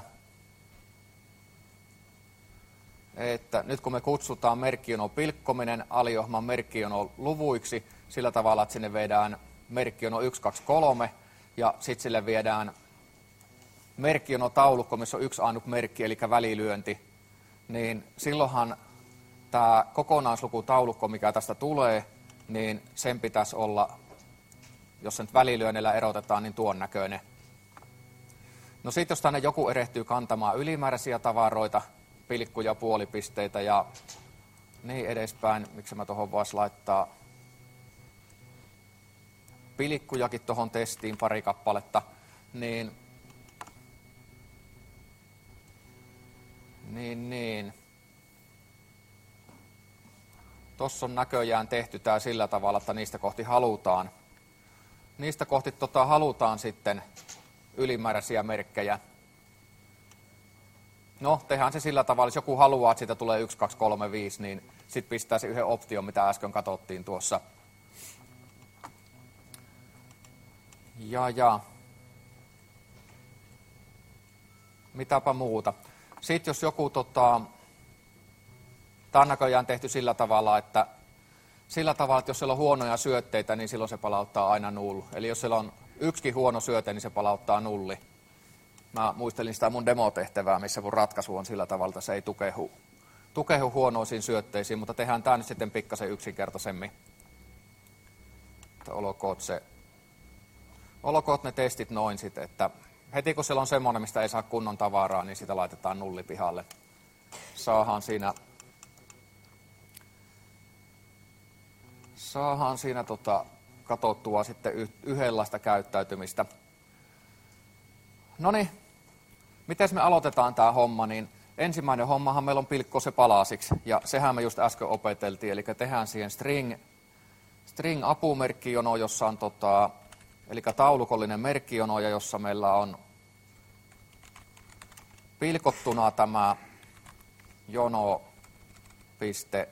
että nyt kun me kutsutaan merkkijono pilkkominen aliohman merkkijono luvuiksi sillä tavalla, että sinne viedään merkkijono yksi, kaksi, kolme ja sitten sille viedään merkkijono taulukko, missä on yksi ainut merkki, eli välilyönti, niin silloinhan tämä kokonaislukutaulukko, mikä tästä tulee, niin sen pitäisi olla, jos se nyt välilyönnillä erotetaan, niin tuon näköinen. No sitten jos tänne joku erehtyy kantamaan ylimääräisiä tavaroita, pilkkuja, puolipisteitä ja niin edespäin, miksi mä tuohon vois laittaa pilkkujakin tuohon testiin pari kappaletta, niin, niin, niin. Tuossa on näköjään tehty tää sillä tavalla, että niistä kohti halutaan, niistä kohti tota halutaan sitten ylimääräisiä merkkejä. No, tehdään se sillä tavalla, jos joku haluaa, että siitä tulee yksi, kaksi, kolme, viisi, niin sitten pistää se yhden option, mitä äsken katsottiin tuossa. Ja, ja. Mitäpä muuta. Sitten jos joku, tota, tämä on näköjään tehty sillä tavalla, että sillä tavalla, että jos siellä on huonoja syötteitä, niin silloin se palauttaa aina null. Eli jos siellä on yksikin huono syöte, niin se palauttaa nulli. Mä muistelin sitä mun demotehtävää, missä mun ratkaisu on sillä tavalla, että se ei tukehu, tukehu huonoisiin syötteisiin, mutta tehdään tämä nyt sitten pikkasen yksinkertaisemmin. Että olkoot, se, olkoot ne testit noin sitten, että heti kun siellä on semmoinen, mistä ei saa kunnon tavaraa, niin sitä laitetaan nulli pihalle. Saahan siinä, saahan siinä tota, katsottua sitten yhdenlaista käyttäytymistä. Noniin, miten me aloitetaan tämä homma, niin ensimmäinen hommahan meillä on pilkko se palasiksi, ja sehän me just äsken opeteltiin, eli tehdään siihen string, string apumerkkijono, jossa on tota, eli taulukollinen merkkijono, ja jossa meillä on pilkottuna tämä jono piste,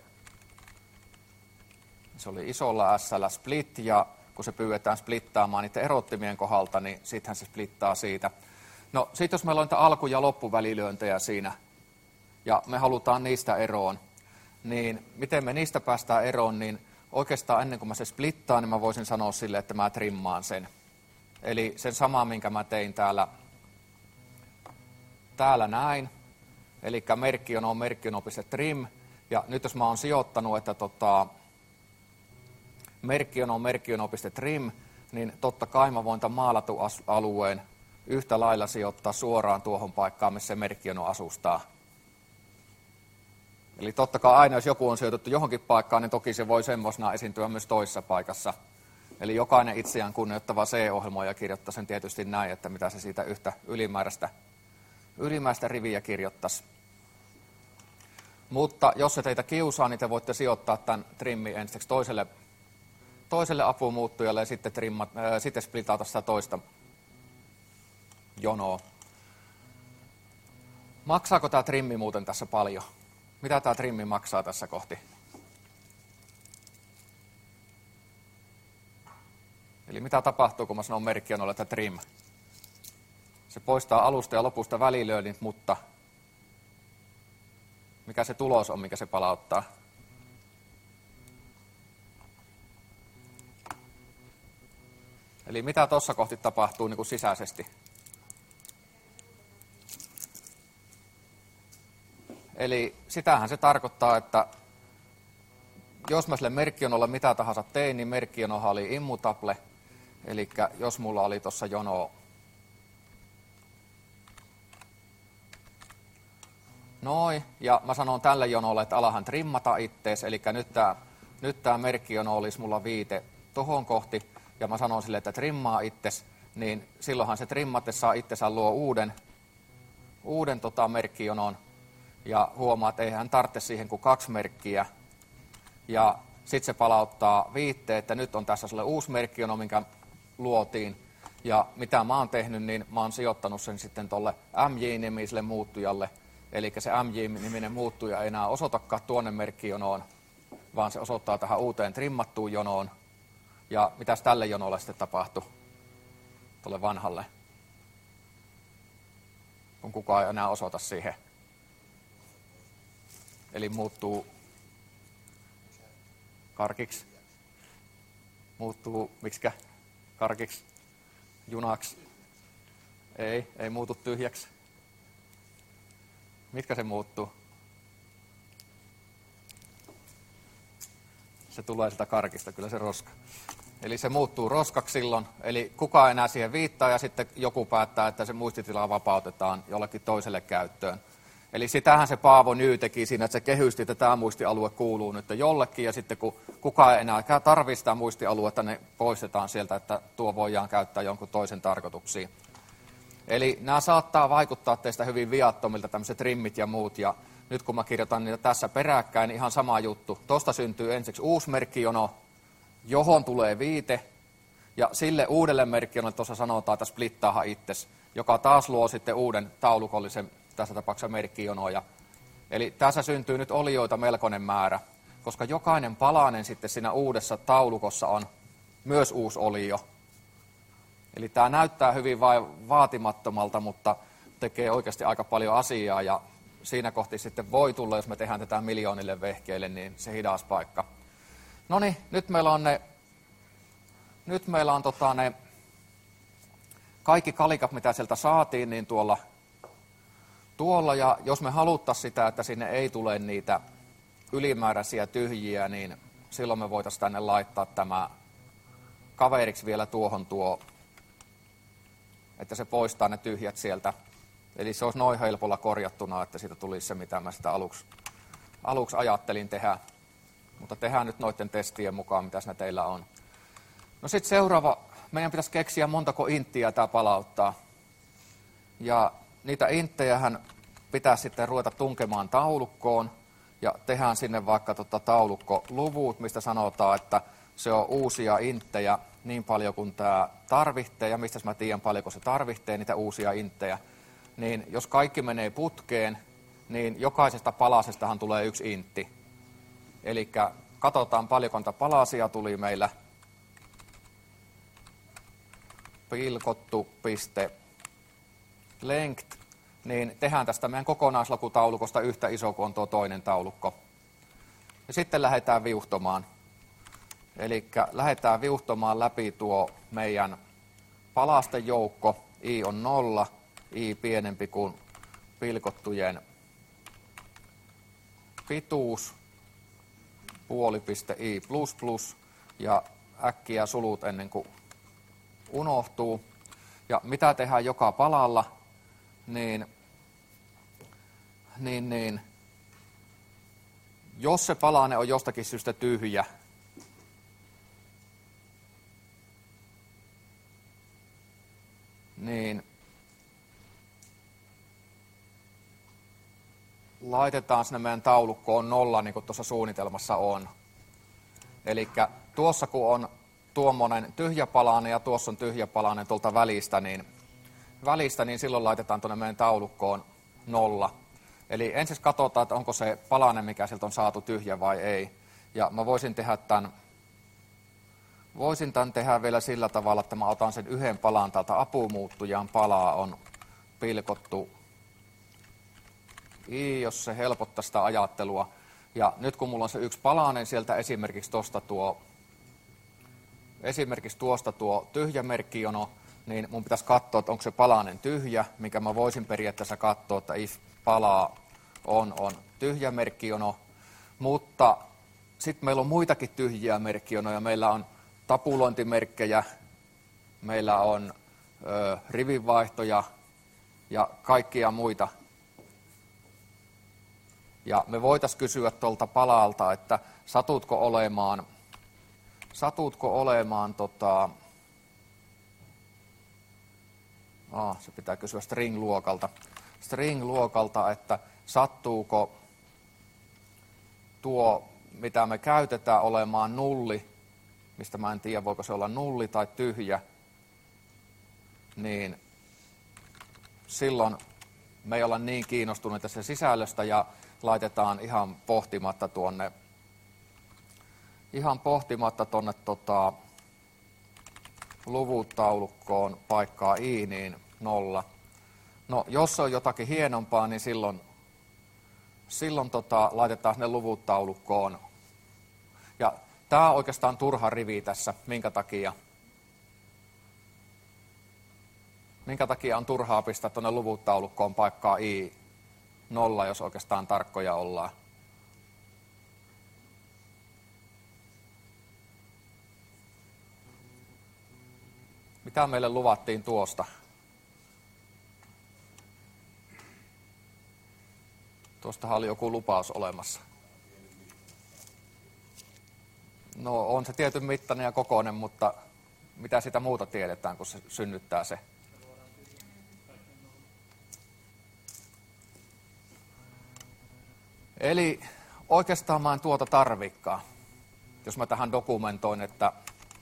se oli isolla ässällä split, ja kun se pyydetään splittaamaan niiden erottimien kohdalta, niin sittenhän se splittaa siitä. No sitten jos meillä on niitä alku- ja loppuvälilyöntejä siinä, ja me halutaan niistä eroon, niin miten me niistä päästään eroon, niin oikeastaan ennen kuin mä se splittaan, niin mä voisin sanoa sille, että mä trimmaan sen. Eli sen samaa, minkä mä tein täällä, täällä näin, eli merkkijono on merkkijono.trim, ja nyt jos mä oon sijoittanut, että tota, merkkijono on merkkijono.trim, niin totta kai mä voin tämän maalatun alueen yhtä lailla sijoittaa suoraan tuohon paikkaan, missä se merkkijono asustaa. Eli totta kai aina, jos joku on sijoitettu johonkin paikkaan, niin toki se voi semmoisena esiintyä myös toisessa paikassa. Eli jokainen itseään kunnioittava C-ohjelmoija kirjoittaa sen tietysti näin, että mitä se siitä yhtä ylimääräistä, ylimääräistä riviä kirjoittaisi. Mutta jos se teitä kiusaa, niin te voitte sijoittaa tämän trimmin ensiksi toiselle, toiselle apumuuttujalle ja sitten, trimmat, äh, sitten splitata sitä toista jonoa. Maksaako tämä trimmi muuten tässä paljon? Mitä tämä trimmi maksaa tässä kohti? Eli mitä tapahtuu, kun mä sanon merkkijonolle, että trim? Se poistaa alusta ja lopusta välilyönnit, mutta mikä se tulos on, mikä se palauttaa? Eli mitä tuossa kohti tapahtuu niin kuin sisäisesti? Eli sitähän se tarkoittaa, että jos mä sille merkkijonolle mitä tahansa tein, niin merkkijonohan oli immutable. Eli jos mulla oli tuossa jono noin, ja mä sanon tälle jonolle, että alahan trimmata ittees, eli nyt tämä nyt tää merkkijono olisi mulla viite tohon kohti, ja mä sanon sille, että trimmaa itses, niin silloinhan se trimmatessa itsensä luo uuden, uuden tota merkkijonon, ja huomaa, että eihän tarvitse siihen kuin kaksi merkkiä, ja sitten se palauttaa viitteen, että nyt on tässä sellainen uusi merkkijono, minkä luotiin, ja mitä mä oon tehnyt, niin mä oon sijoittanut sen sitten tuolle M J-nimiselle muuttujalle, eli se M J-niminen muuttuja ei enää osoitakaan tuonne merkkijonoon, vaan se osoittaa tähän uuteen trimmattuun jonoon. Ja mitäs tälle jonolle sitten tapahtui, tuolle vanhalle, kun kukaan ei enää osoita siihen. Eli muuttuu karkiksi, muuttuu miksikä karkiksi, junaksi, ei, ei muutu tyhjäksi. Mitkä se muuttuu? Se tulee sitä karkista, kyllä se roska. Eli se muuttuu roskaksi silloin, eli kukaan enää siihen viittaa ja sitten joku päättää, että se muistitila vapautetaan jollekin toiselle käyttöön. Eli sitähän se Paavo Ny teki siinä, että se kehysti, että tämä muistialue kuuluu nyt jollekin ja sitten kun kukaan ei enää tarvitse sitä muistialuetta, ne poistetaan sieltä, että tuo voidaan käyttää jonkun toisen tarkoituksiin. Eli nämä saattaa vaikuttaa teistä hyvin viattomilta, tämmöiset rimmit ja muut, ja nyt kun mä kirjoitan niitä tässä peräkkäin, niin ihan sama juttu. Tuosta syntyy ensiksi uusi merkkijono, johon tulee viite, ja sille uudelle merkkijonolle tuossa sanotaan, että splittaahan itses, joka taas luo sitten uuden taulukollisen, tässä tapauksessa merkkijonoja. Eli tässä syntyy nyt olioita melkoinen määrä, koska jokainen palanen sitten siinä uudessa taulukossa on myös uusi olio. Eli tämä näyttää hyvin vaatimattomalta, mutta tekee oikeasti aika paljon asiaa, ja siinä kohti sitten voi tulla, jos me tehdään tätä miljoonille vehkeille, niin se hidas paikka. No niin, nyt meillä on ne, nyt meillä on tota ne kaikki kalikat, mitä sieltä saatiin, niin tuolla, tuolla, ja jos me haluttaisiin sitä, että sinne ei tule niitä ylimääräisiä tyhjiä, niin silloin me voitaisiin tänne laittaa tämä kaveriksi vielä tuohon tuo, että se poistaa ne tyhjät sieltä. Eli se olisi noin helpolla korjattuna, että siitä tulisi se, mitä mä sitä aluksi, aluksi ajattelin tehdä. Mutta tehdään nyt noiden testien mukaan, mitä siinä teillä on. No sitten seuraava, meidän pitäisi keksiä montako inttiä tämä palauttaa. Ja niitä inttejähän pitää sitten ruveta tunkemaan taulukkoon. Ja tehdään sinne vaikka tota taulukkoluvut, mistä sanotaan, että se on uusia inttejä niin paljon kuin tämä tarvitsee. Ja mistä mä tiedän paljonko se tarvitsee, niitä uusia inttejä. Niin jos kaikki menee putkeen, niin jokaisesta palasestahan tulee yksi intti. Eli katsotaan paljonko niitä palasia tuli meillä. Pilkottu piste length, niin tehdään tästä meidän kokonaislukutaulukosta yhtä iso kuin on tuo toinen taulukko. Ja sitten lähdetään viuhtomaan. Eli lähdetään viuhtomaan läpi tuo meidän palasten joukko. I on nolla, I pienempi kuin pilkottujen pituus, puolipiste I plus plus, ja äkkiä sulut ennen kuin unohtuu. Ja mitä tehdään joka palalla, niin, niin, niin jos se palane on jostakin syystä tyhjä, niin laitetaan sinne meidän taulukkoon nolla, niin kuin tuossa suunnitelmassa on. Eli tuossa kun on tuommoinen tyhjä palanen ja tuossa on tyhjä palanen tuolta välistä, niin, välistä, niin silloin laitetaan tuonne meidän taulukkoon nolla. Eli ensin katsotaan, että onko se palanen, mikä sieltä on saatu, tyhjä vai ei. Ja mä voisin tehdä tämän, voisin tämän tehdä vielä sillä tavalla, että mä otan sen yhden palan täältä apumuuttujan palaa on pilkottu I, jos se helpottaa sitä ajattelua. Ja nyt kun mulla on se yksi palanen sieltä esimerkiksi tuosta tuo, esimerkiksi tuosta tuo tyhjä merkkijono, niin mun pitäisi katsoa, että onko se palanen tyhjä, mikä mä voisin periaatteessa katsoa, että if palaa on, on tyhjä merkkijono, mutta sitten meillä on muitakin tyhjiä merkkijonoja. Meillä on tapulointimerkkejä, meillä on ö, rivinvaihtoja ja kaikkia muita. Ja me voitaisiin kysyä tuolta palalta, että satutko olemaan, satutko olemaan tota, ah, se pitää kysyä string-luokalta, string-luokalta, että sattuuko tuo, mitä me käytetään, olemaan nulli, mistä mä en tiedä, voiko se olla nulli tai tyhjä, niin silloin me ei olla niin kiinnostuneita sen sisällöstä ja laitetaan ihan pohtimatta tuonne, ihan pohtimatta tuonne tota, luvut-taulukkoon paikkaa i, niin nolla. No, jos on jotakin hienompaa, niin silloin, silloin tota, laitetaan ne luvut taulukkoon. Ja tämä on oikeastaan turha rivi tässä. Minkä takia? Minkä takia on turhaa pistää tuonne luvut taulukkoon paikkaa i nolla, jos oikeastaan tarkkoja ollaan? Mitä meille luvattiin tuosta? Tuostahan oli joku lupaus olemassa. No on se tietyn mittainen ja kokoinen, mutta mitä sitä muuta tiedetään, kun se synnyttää se? Eli oikeastaan mä en tuota tarvikaan, jos mä tähän dokumentoin, että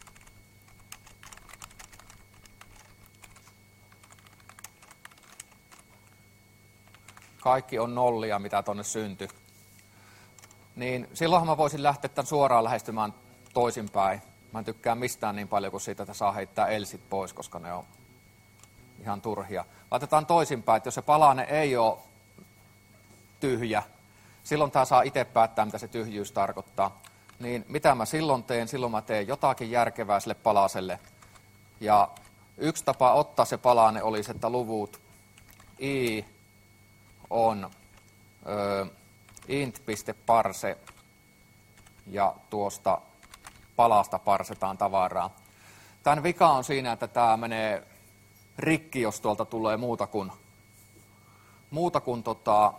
kaikki on nollia, mitä tuonne syntyi, niin silloinhan mä voisin lähteä tämän suoraan lähestymään toisinpäin. Mä en tykkää mistään niin paljon kuin siitä, että saa heittää elsit pois, koska ne on ihan turhia. Laitetaan toisinpäin, että jos se palanen ei ole tyhjä, silloin tämä saa itse päättää, mitä se tyhjyys tarkoittaa. Niin mitä mä silloin teen? Silloin mä teen jotakin järkevää sille palaselle. Ja yksi tapa ottaa se palanen olisi, että luvut i on ö, int.parse ja tuosta palasta parsetaan tavaraa. Tämän vika on siinä, että tämä menee rikki, jos tuolta tulee muuta kuin, muuta kuin tota,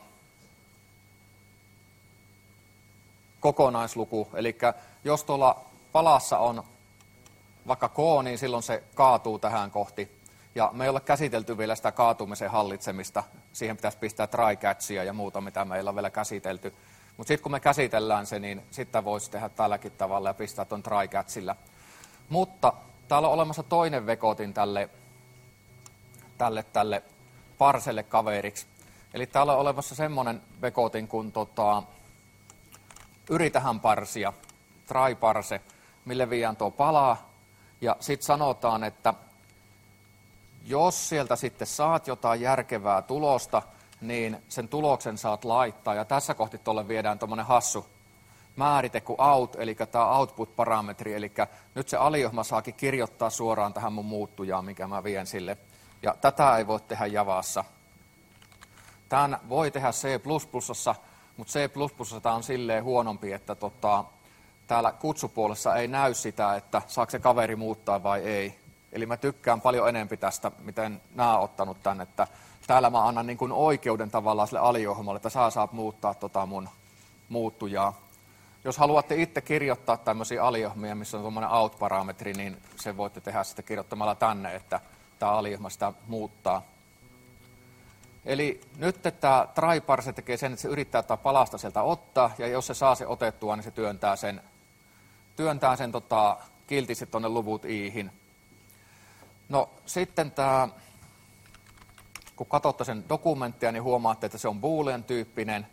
kokonaisluku. Eli jos tuolla palassa on vaikka k, niin silloin se kaatuu tähän kohti. Ja me ei ole käsitelty vielä sitä kaatumisen hallitsemista. Siihen pitäisi pistää try catchia ja muuta, mitä meillä on vielä käsitelty. Mutta sitten kun me käsitellään se, niin sitten voisi tehdä tälläkin tavalla ja pistää tuon try catchillä. Mutta täällä on olemassa toinen vekotin tälle, tälle, tälle parselle kaveriksi. Eli täällä on olemassa semmoinen vekotin kuin tota, yritähän parsia, try parse, mille viiään tuo palaa. Ja sitten sanotaan, että jos sieltä sitten saat jotain järkevää tulosta, niin sen tuloksen saat laittaa. Ja tässä kohti tuolle viedään tuommoinen hassu määrite kuin out, eli tämä output-parametri. Eli nyt se alijohma saakin kirjoittaa suoraan tähän mun muuttujaan, mikä mä vien sille. Ja tätä ei voi tehdä Javassa. Tämän voi tehdä C plus plus, mutta C plus plus tämä on silleen huonompi, että tota, täällä kutsupuolessa ei näy sitä, että saako se kaveri muuttaa vai ei. Eli mä tykkään paljon enempi tästä, miten nämä on ottanut tämän, että täällä mä annan niin kuin oikeuden tavallaan sille aliohjelmalle, että sä saat muuttaa tota mun muuttujaa. Jos haluatte itse kirjoittaa tämmöisiä aliohjelmia, missä on tuommoinen out-parametri, niin se voitte tehdä sitten kirjoittamalla tänne, että tämä aliohjelma sitä muuttaa. Eli nyt tämä try parse tekee sen, että se yrittää ottaa palasta sieltä ottaa, ja jos se saa se otettua, niin se työntää sen, työntää sen tota, kiltisti tuonne luvut iihin. No sitten tämä, kun katsotte sen dokumenttia, niin huomaatte, että se on boolean-tyyppinen.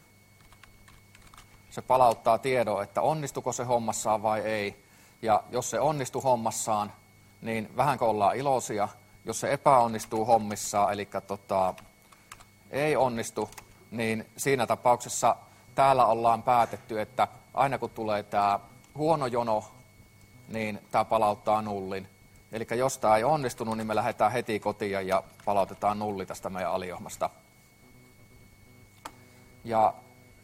Se palauttaa tiedon, että onnistuko se hommassaan vai ei. Ja jos se onnistuu hommassaan, niin vähänkö ollaan iloisia. Jos se epäonnistuu hommissaan, eli tota, ei onnistu, niin siinä tapauksessa täällä ollaan päätetty, että aina kun tulee tämä huono jono, niin tämä palauttaa nullin. Eli jos tämä ei onnistunut, niin me lähdetään heti kotiin ja palautetaan nulli tästä meidän aliohmasta. Ja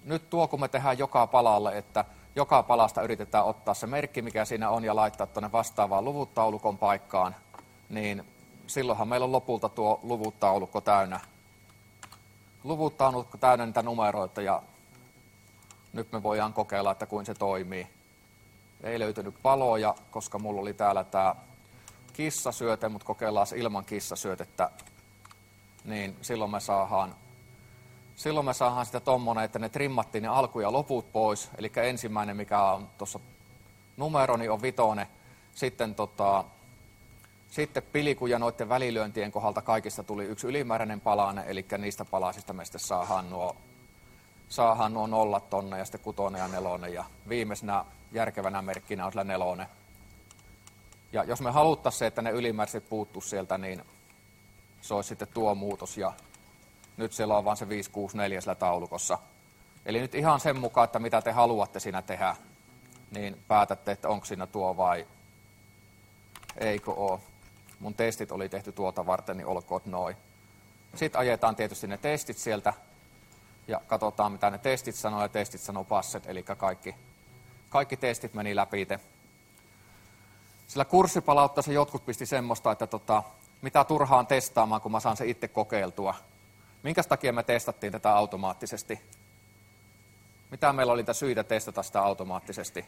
nyt tuo, kun me tehdään joka palalle, että joka palasta yritetään ottaa se merkki, mikä siinä on, ja laittaa tuonne vastaavaan luvuttaulukon paikkaan, niin silloinhan meillä on lopulta tuo luvuttaulukko täynnä. Luvuttaulukko täynnä niitä numeroita, ja nyt me voidaan kokeilla, että kuin se toimii. Ei löytynyt paloja, koska mulla oli täällä tämä kissasyöte, mutta kokeillaan ilman kissasyötettä, niin silloin me saadaan Silloin me saadaan sitä tommonen, että ne trimmattiin ne alku- ja loput pois. Eli ensimmäinen, mikä on tuossa numero, niin on vitonen. Sitten, tota, sitten pilku ja noiden välilyöntien kohdalta kaikista tuli yksi ylimääräinen palanen. Eli niistä palasista me sitten saadaan nuo, saadaan nuo nollat tonne ja sitten kutonen ja nelonen. Ja viimeisenä järkevänä merkkinä on sillä nelonen. Ja jos me haluttaisiin se, että ne ylimääräiset puuttuu sieltä, niin se olisi sitten tuo muutos. Ja nyt siellä on vaan se viisi kuusi neljä sillä taulukossa. Eli nyt ihan sen mukaan, että mitä te haluatte siinä tehdä, niin päätätte, että onko siinä tuo vai eikö ole. Mun testit oli tehty tuota varten, niin olkoon noin. Sitten ajetaan tietysti ne testit sieltä ja katsotaan, mitä ne testit sanoo, ja testit sanoo passet, eli kaikki, kaikki testit meni läpi. Sillä kurssipalautteessa jotkut pisti semmoista, että tota, mitä turhaan testaamaan, kun mä saan se itse kokeiltua. Minkäs takia me testattiin tätä automaattisesti? Mitä meillä oli niitä syitä testata sitä automaattisesti?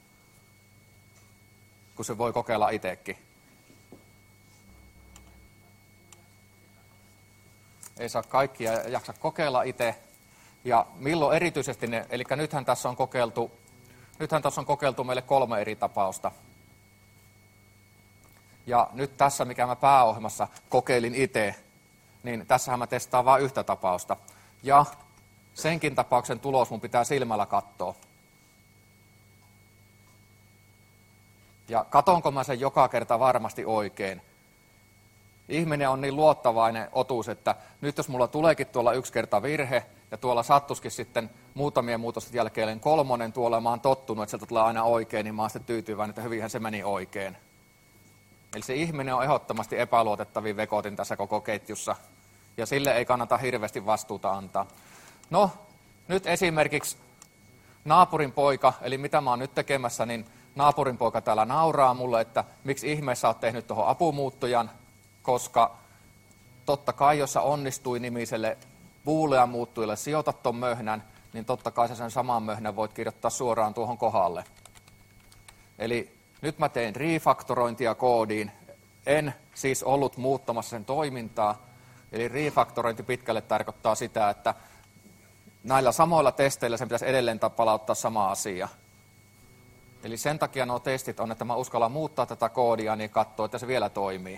Kun se voi kokeilla itsekin. Ei saa kaikkia jaksa kokeilla itse. Ja milloin erityisesti ne, eli nythän tässä on kokeiltu, nythän tässä on kokeiltu meille kolme eri tapausta. Ja nyt tässä, mikä mä pääohjelmassa kokeilin itse, niin tässähän mä testaan vain yhtä tapausta. Ja senkin tapauksen tulos mun pitää silmällä katsoa. Ja katonko mä sen joka kerta varmasti oikein. Ihminen on niin luottavainen otus, että nyt jos mulla tuleekin tuolla yksi kerta virhe, ja tuolla sattuskin sitten muutamien muutosten jälkeen kolmonen tuolla, ja mä oon tottunut, että sieltä tulee aina oikein, niin mä oon sitten tyytyväinen, että hyvinhän se meni oikein. Eli se ihminen on ehdottomasti epäluotettavin vekotin tässä koko ketjussa, ja sille ei kannata hirveästi vastuuta antaa. No, nyt esimerkiksi naapurin poika, eli mitä mä oon nyt tekemässä, niin naapurin poika täällä nauraa mulle, että miksi ihmeessä oot tehnyt tuohon apumuuttujan, koska totta kai, jos sä onnistui nimiselle boolean muuttujille sijoita ton möhnän, niin totta kai sä sen saman möhnän voit kirjoittaa suoraan tuohon kohdalle. Eli nyt mä tein refaktorointia koodiin, en siis ollut muuttamassa sen toimintaa, eli refaktorointi pitkälle tarkoittaa sitä, että näillä samoilla testeillä sen pitäisi edelleen palauttaa sama asia. Eli sen takia nuo testit on, että mä uskallan muuttaa tätä koodia, niin katsoa, että se vielä toimii.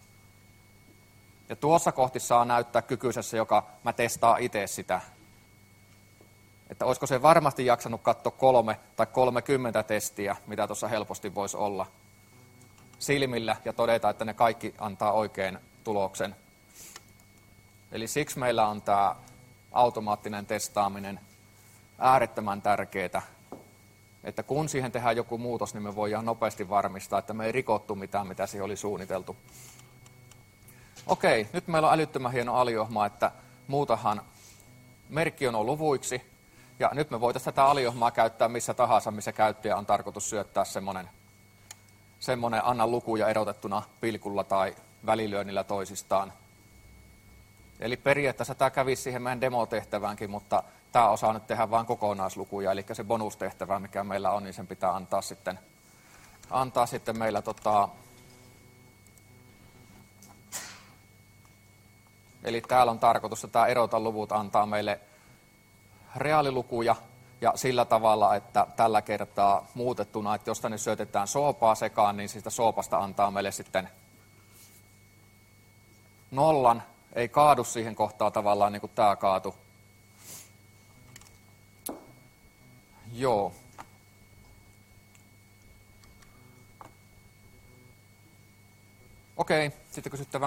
Ja tuossa kohti saa näyttää kykyisessä, joka mä testaan itse sitä. Että olisiko se varmasti jaksanut katsoa kolme tai kolmekymmentä testiä, mitä tuossa helposti voisi olla silmillä, ja todeta, että ne kaikki antaa oikein tuloksen. Eli siksi meillä on tämä automaattinen testaaminen äärettömän tärkeää, että kun siihen tehdään joku muutos, niin me voidaan nopeasti varmistaa, että me ei rikottu mitään, mitä siihen oli suunniteltu. Okei, nyt meillä on älyttömän hieno aliohma, että muutahan merkki on luvuiksi, ja nyt me voitaisiin tätä aliohmaa käyttää missä tahansa, missä käyttäjä on tarkoitus syöttää semmoinen, semmoinen anna lukuja erotettuna pilkulla tai välilyönnillä toisistaan. Eli periaatteessa tämä kävisi siihen meidän demotehtäväänkin, mutta tämä osaa nyt tehdä vain kokonaislukuja, eli se bonustehtävä, mikä meillä on, niin sen pitää antaa sitten, antaa sitten meillä tota, eli täällä on tarkoitus, että tämä erota luvut antaa meille reaalilukuja, ja sillä tavalla, että tällä kertaa muutettuna, että jos tänne syötetään soopaa sekaan, niin siitä soopasta antaa meille sitten nollan, ei kaadu siihen kohtaan tavallaan niin kuin tämä kaatu. Joo. Okei, sitten kysyttävää.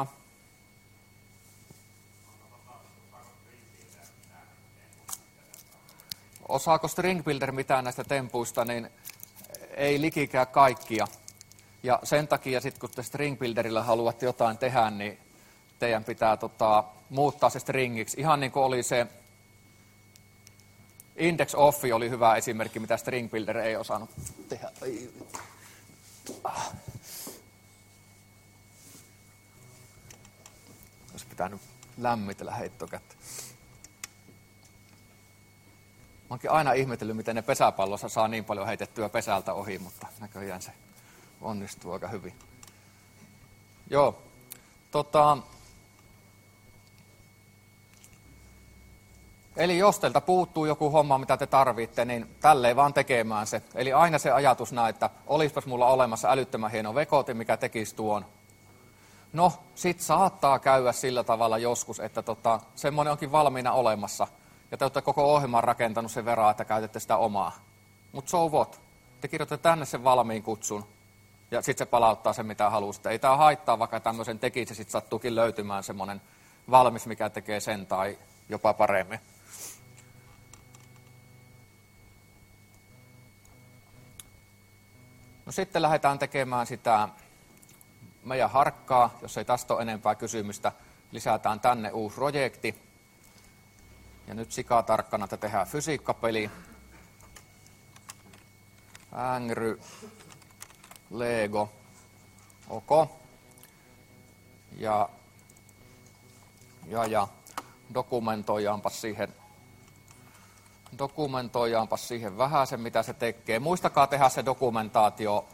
Osaako String Builder mitään näistä tempuista, niin ei likikään kaikkia. Ja sen takia sitten, kun te String Builderillä haluatte jotain tehdä, niin teidän pitää tota, muuttaa se stringiksi. Ihan niin kuin oli se Index Off oli hyvä esimerkki, mitä String Builder ei osannut tehdä. Olisi pitänyt lämmitellä heittokättä. Mä oonkin aina ihmetellyt, miten ne pesäpallossa saa niin paljon heitettyä pesältä ohi, mutta näköjään se onnistuu aika hyvin. Joo, tota... Eli jos teiltä puuttuu joku homma, mitä te tarvitte, niin tälleen vaan tekemään se. Eli aina se ajatus näin, että olispas mulla olemassa älyttömän hieno vekote, mikä tekisi tuon. No, sit saattaa käydä sillä tavalla joskus, että tota, semmoinen onkin valmiina olemassa. Ja te olette koko ohjelman rakentanut sen verran, että käytätte sitä omaa. Mutta so what? Te kirjoitatte tänne sen valmiin kutsun. Ja sitten se palauttaa sen, mitä haluaisitte. Ei tämä haittaa, vaikka tämmöisen tekisi, sitten sattuukin löytymään semmoinen valmis, mikä tekee sen tai jopa paremmin. No sitten lähdetään tekemään sitä meidän harkkaa, jos ei tästä ole enempää kysymystä. Lisätään tänne uusi projekti. Ja nyt sikaa tarkkana, että tehdään fysiikkapeli. Angry Lego. Ok. Ja, ja, ja dokumentoidaanpas siihen, dokumentoidaanpas siihen vähän sen, mitä se tekee. Muistakaa tehdä se dokumentaatio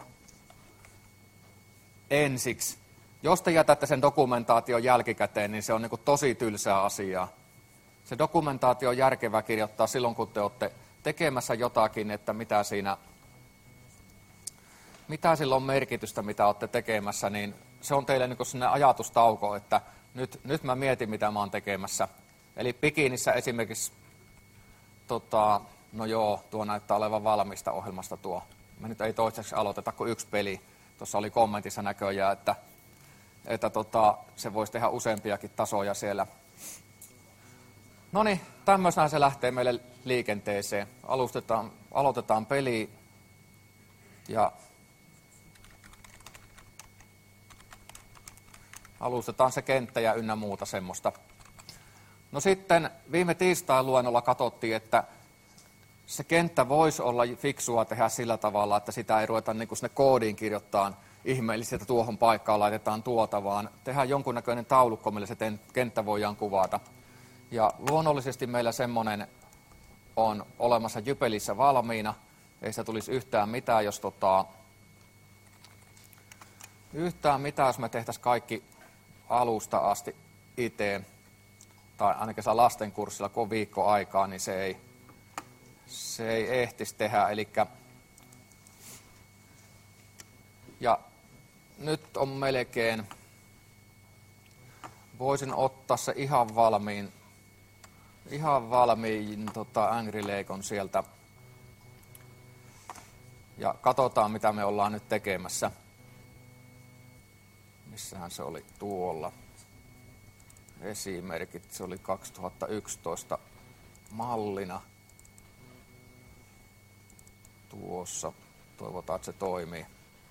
ensiksi. Jos te jätätte sen dokumentaation jälkikäteen, niin se on niin kuin tosi tylsää asiaa. Se dokumentaatio on järkevää kirjoittaa silloin, kun te olette tekemässä jotakin, että mitä siinä, mitä sillä on merkitystä, mitä olette tekemässä, niin se on teille niin kuin sellainen ajatustauko, että nyt, nyt mä mietin, mitä mä oon tekemässä. Eli Bikinissä esimerkiksi, tota, no joo, tuo näyttää olevan valmista ohjelmasta tuo. Me nyt ei toiseksi aloiteta kuin yksi peli. Tuossa oli kommentissa näköjään, että, että tota, se voisi tehdä useampiakin tasoja siellä. No niin, tämmöisenä se lähtee meille liikenteeseen. Alustetaan, aloitetaan peli ja alustetaan se kenttä ja ynnä muuta semmoista. No sitten viime tiistain luennolla katsottiin, että se kenttä voisi olla fiksua tehdä sillä tavalla, että sitä ei ruveta niin kuin sinne koodiin kirjoittaa ihmeellisesti, että tuohon paikkaan laitetaan tuota, vaan tehdään jonkunnäköinen taulukko, millä se kenttä voidaan kuvata. Ja luonnollisesti meillä semmoinen on olemassa Jypelissä valmiina. Ei se tulisi yhtään mitään, jos tota, yhtään mitään, jos me tehtäisiin kaikki alusta asti itse, tai ainakin saa lastenkurssilla, kun on viikko aikaa, niin se ei, se ei ehtisi tehdä. Elikkä, ja nyt on melkein, voisin ottaa se ihan valmiin, ihan valmiin tota, Angry Legon sieltä. Ja katsotaan, mitä me ollaan nyt tekemässä. Missähän se oli tuolla? Esimerkit, se oli kaksituhattayksitoista mallina. Tuossa. Toivotaan, että se toimii.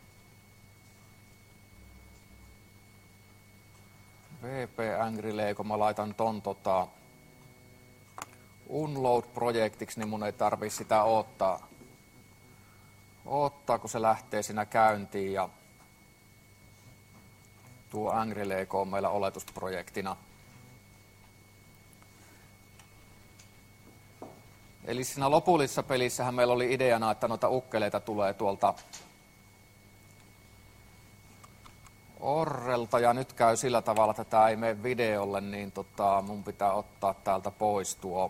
V P Angry Lego, mä laitan ton tota Unload-projektiksi, niin mun ei tarvii sitä odottaa. Odottaa, kun se lähtee siinä käyntiin. Ja tuo Angry Lego on meillä oletusprojektina. Eli siinä lopullisessa pelissähän meillä oli ideana, että noita ukkeleita tulee tuolta Orrelta, ja nyt käy sillä tavalla, että tämä ei mene videolle, niin tota, mun pitää ottaa täältä pois tuo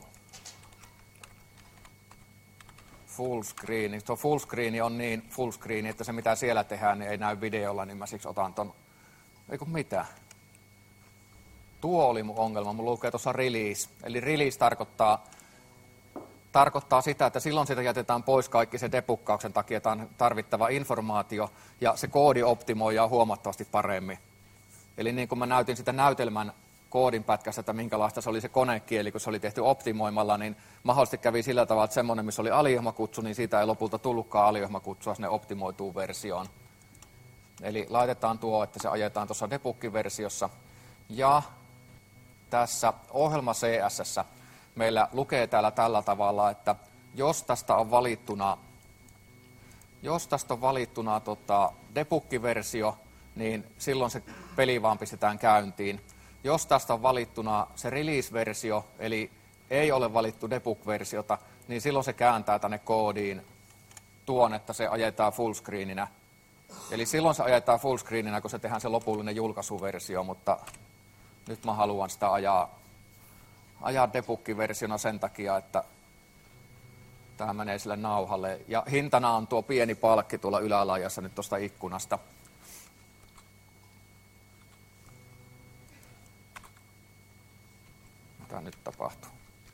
full screen. Tuo full screen on niin full screen, että se mitä siellä tehdään, niin ei näy videolla, niin mä siksi otan ton. Eiku mitä? Tuo oli mun ongelma, mun lukee tuossa release. Eli release tarkoittaa, tarkoittaa sitä, että silloin siitä jätetään pois kaikki se debuggauksen takia tarvittava informaatio, ja se koodi optimoidaan huomattavasti paremmin. Eli niin kuin mä näytin sitä näytelmän koodinpätkässä, että minkälaista se oli se konekieli, kun se oli tehty optimoimalla, niin mahdollisesti kävi sillä tavalla, että semmoinen, missä oli alijohmakutsu, niin siitä ei lopulta tullutkaan alijohmakutsua sinne optimoituun versioon. Eli laitetaan tuo, että se ajetaan tuossa debug-versiossa. Ja tässä ohjelma C S:ssä meillä lukee täällä tällä tavalla, että jos tästä on valittuna, jos tästä on valittuna tota, debuggiversio, niin silloin se peli vaan pistetään käyntiin. Jos tästä on valittuna se release-versio, eli ei ole valittu debug-versiota, niin silloin se kääntää tänne koodiin tuon, että se ajetaan fullscreeninä. Eli silloin se ajetaan fullscreeninä, kun se tehdään se lopullinen julkaisuversio, mutta nyt mä haluan sitä ajaa, ajaa debuggiversiona sen takia, että tämä menee sille nauhalle. Ja hintana on tuo pieni palkki tuolla ylälaajassa nyt tuosta ikkunasta. Mitä nyt tapahtuu?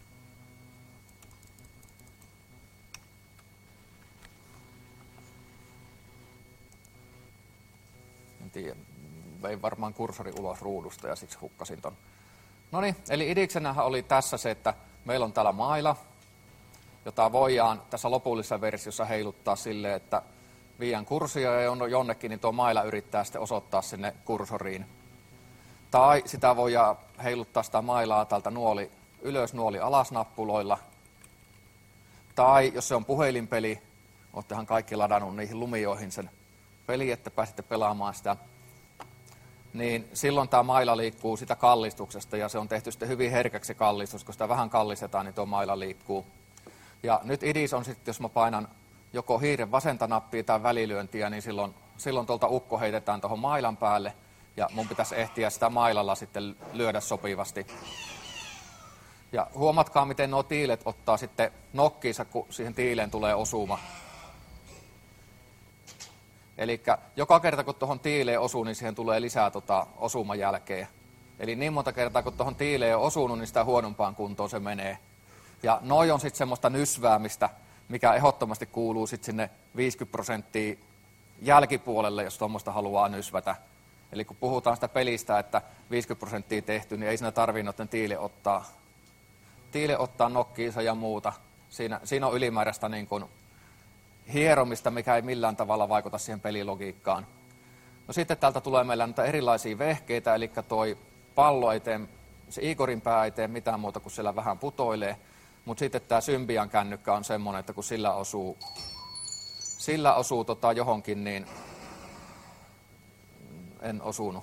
En tiedä. Vein varmaan kursori ulos ruudusta ja siksi hukkasin ton. Noniin, eli idiksenähän oli tässä se, että meillä on täällä maila, jota voidaan tässä lopullisessa versiossa heiluttaa silleen, että viian kurssia ja jonnekin, niin tuo maila yrittää sitten osoittaa sinne kursoriin. Tai sitä voidaan heiluttaa sitä mailaa täältä nuoli ylös, nuoli alas nappuloilla. Tai jos se on puhelinpeli, oottehan kaikki ladannut niihin lumioihin sen peli, että pääsette pelaamaan sitä, niin silloin tämä maila liikkuu sitä kallistuksesta ja se on tehty sitten hyvin herkäksi se kallistus, kun sitä vähän kallistetaan, niin tuo maila liikkuu. Ja nyt idis on sitten, jos mä painan joko hiiren vasenta nappia tai välilyöntiä, niin silloin, silloin tuolta ukko heitetään tuohon mailan päälle ja mun pitäisi ehtiä sitä mailalla sitten lyödä sopivasti. Ja huomatkaa, miten nuo tiilet ottaa sitten nokkiinsa, kun siihen tiileen tulee osuma. Eli joka kerta, kun tuohon tiileen osuu, niin siihen tulee lisää tota osuman jälkeen. Eli niin monta kertaa, kun tuohon tiileen on osunut, niin sitä huonompaan kuntoon se menee. Ja noi on sitten semmoista nysväämistä, mikä ehdottomasti kuuluu sitten sinne viisikymmentä prosenttia jälkipuolelle, jos tuommoista haluaa nysvätä. Eli kun puhutaan sitä pelistä, että viisikymmentä prosenttia tehty, niin ei siinä tarvitse noiden tiile ottaa, tiile ottaa nokkiinsa ja muuta. Siinä, siinä on ylimääräistä niin kuin hieromista, mikä ei millään tavalla vaikuta siihen pelilogiikkaan. No sitten täältä tulee meillä näitä erilaisia vehkeitä, eli toi pallo ei tee, se Igorin pää ei tee mitään muuta kuin siellä vähän putoilee. Mutta sitten tämä Symbian kännykkä on semmoinen, että kun sillä osuu, sillä osuu tota johonkin, niin en osunut.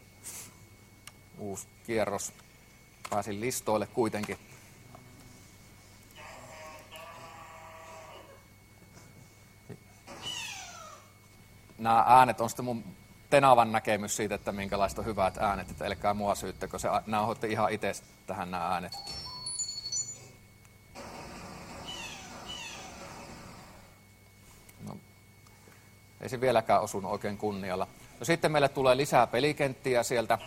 Uusi kierros. Pääsin listoille kuitenkin. Nämä äänet on sitten mun tenavan näkemys siitä, että minkälaista on hyvät äänet. Että älkää mua syyttäkö, se nauhoitte ihan itse tähän nämä äänet. No, ei se vieläkään osunut oikein kunnialla. No sitten meille tulee lisää pelikenttiä sieltä.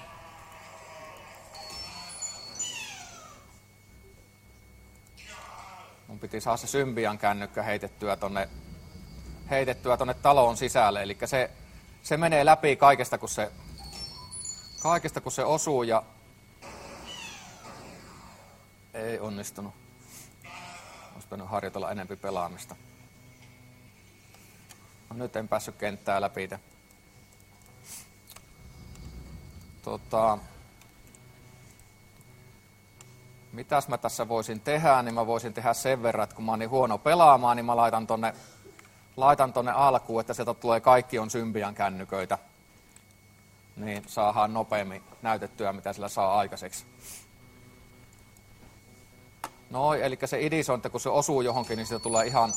Mun piti saada se Symbian kännykkä heitettyä tonne, heitettyä tonne taloon sisälle. Eli se, se menee läpi kaikesta kun se, kaikesta, kun se osuu ja ei onnistunut. Olisi pitänyt harjoitella enempi pelaamista. No, nyt en päässyt kenttää läpi. Tota, mitäs mä tässä voisin tehdä, niin mä voisin tehdä sen verran, että kun mä oon niin huono pelaamaan, niin mä laitan tonne, laitan tonne alkuun, että sieltä tulee kaikki on Symbian kännyköitä. Niin saadaan nopeammin näytettyä, mitä sillä saa aikaiseksi. No, eli se idis on, että kun se osuu johonkin, niin siitä tulee ihan,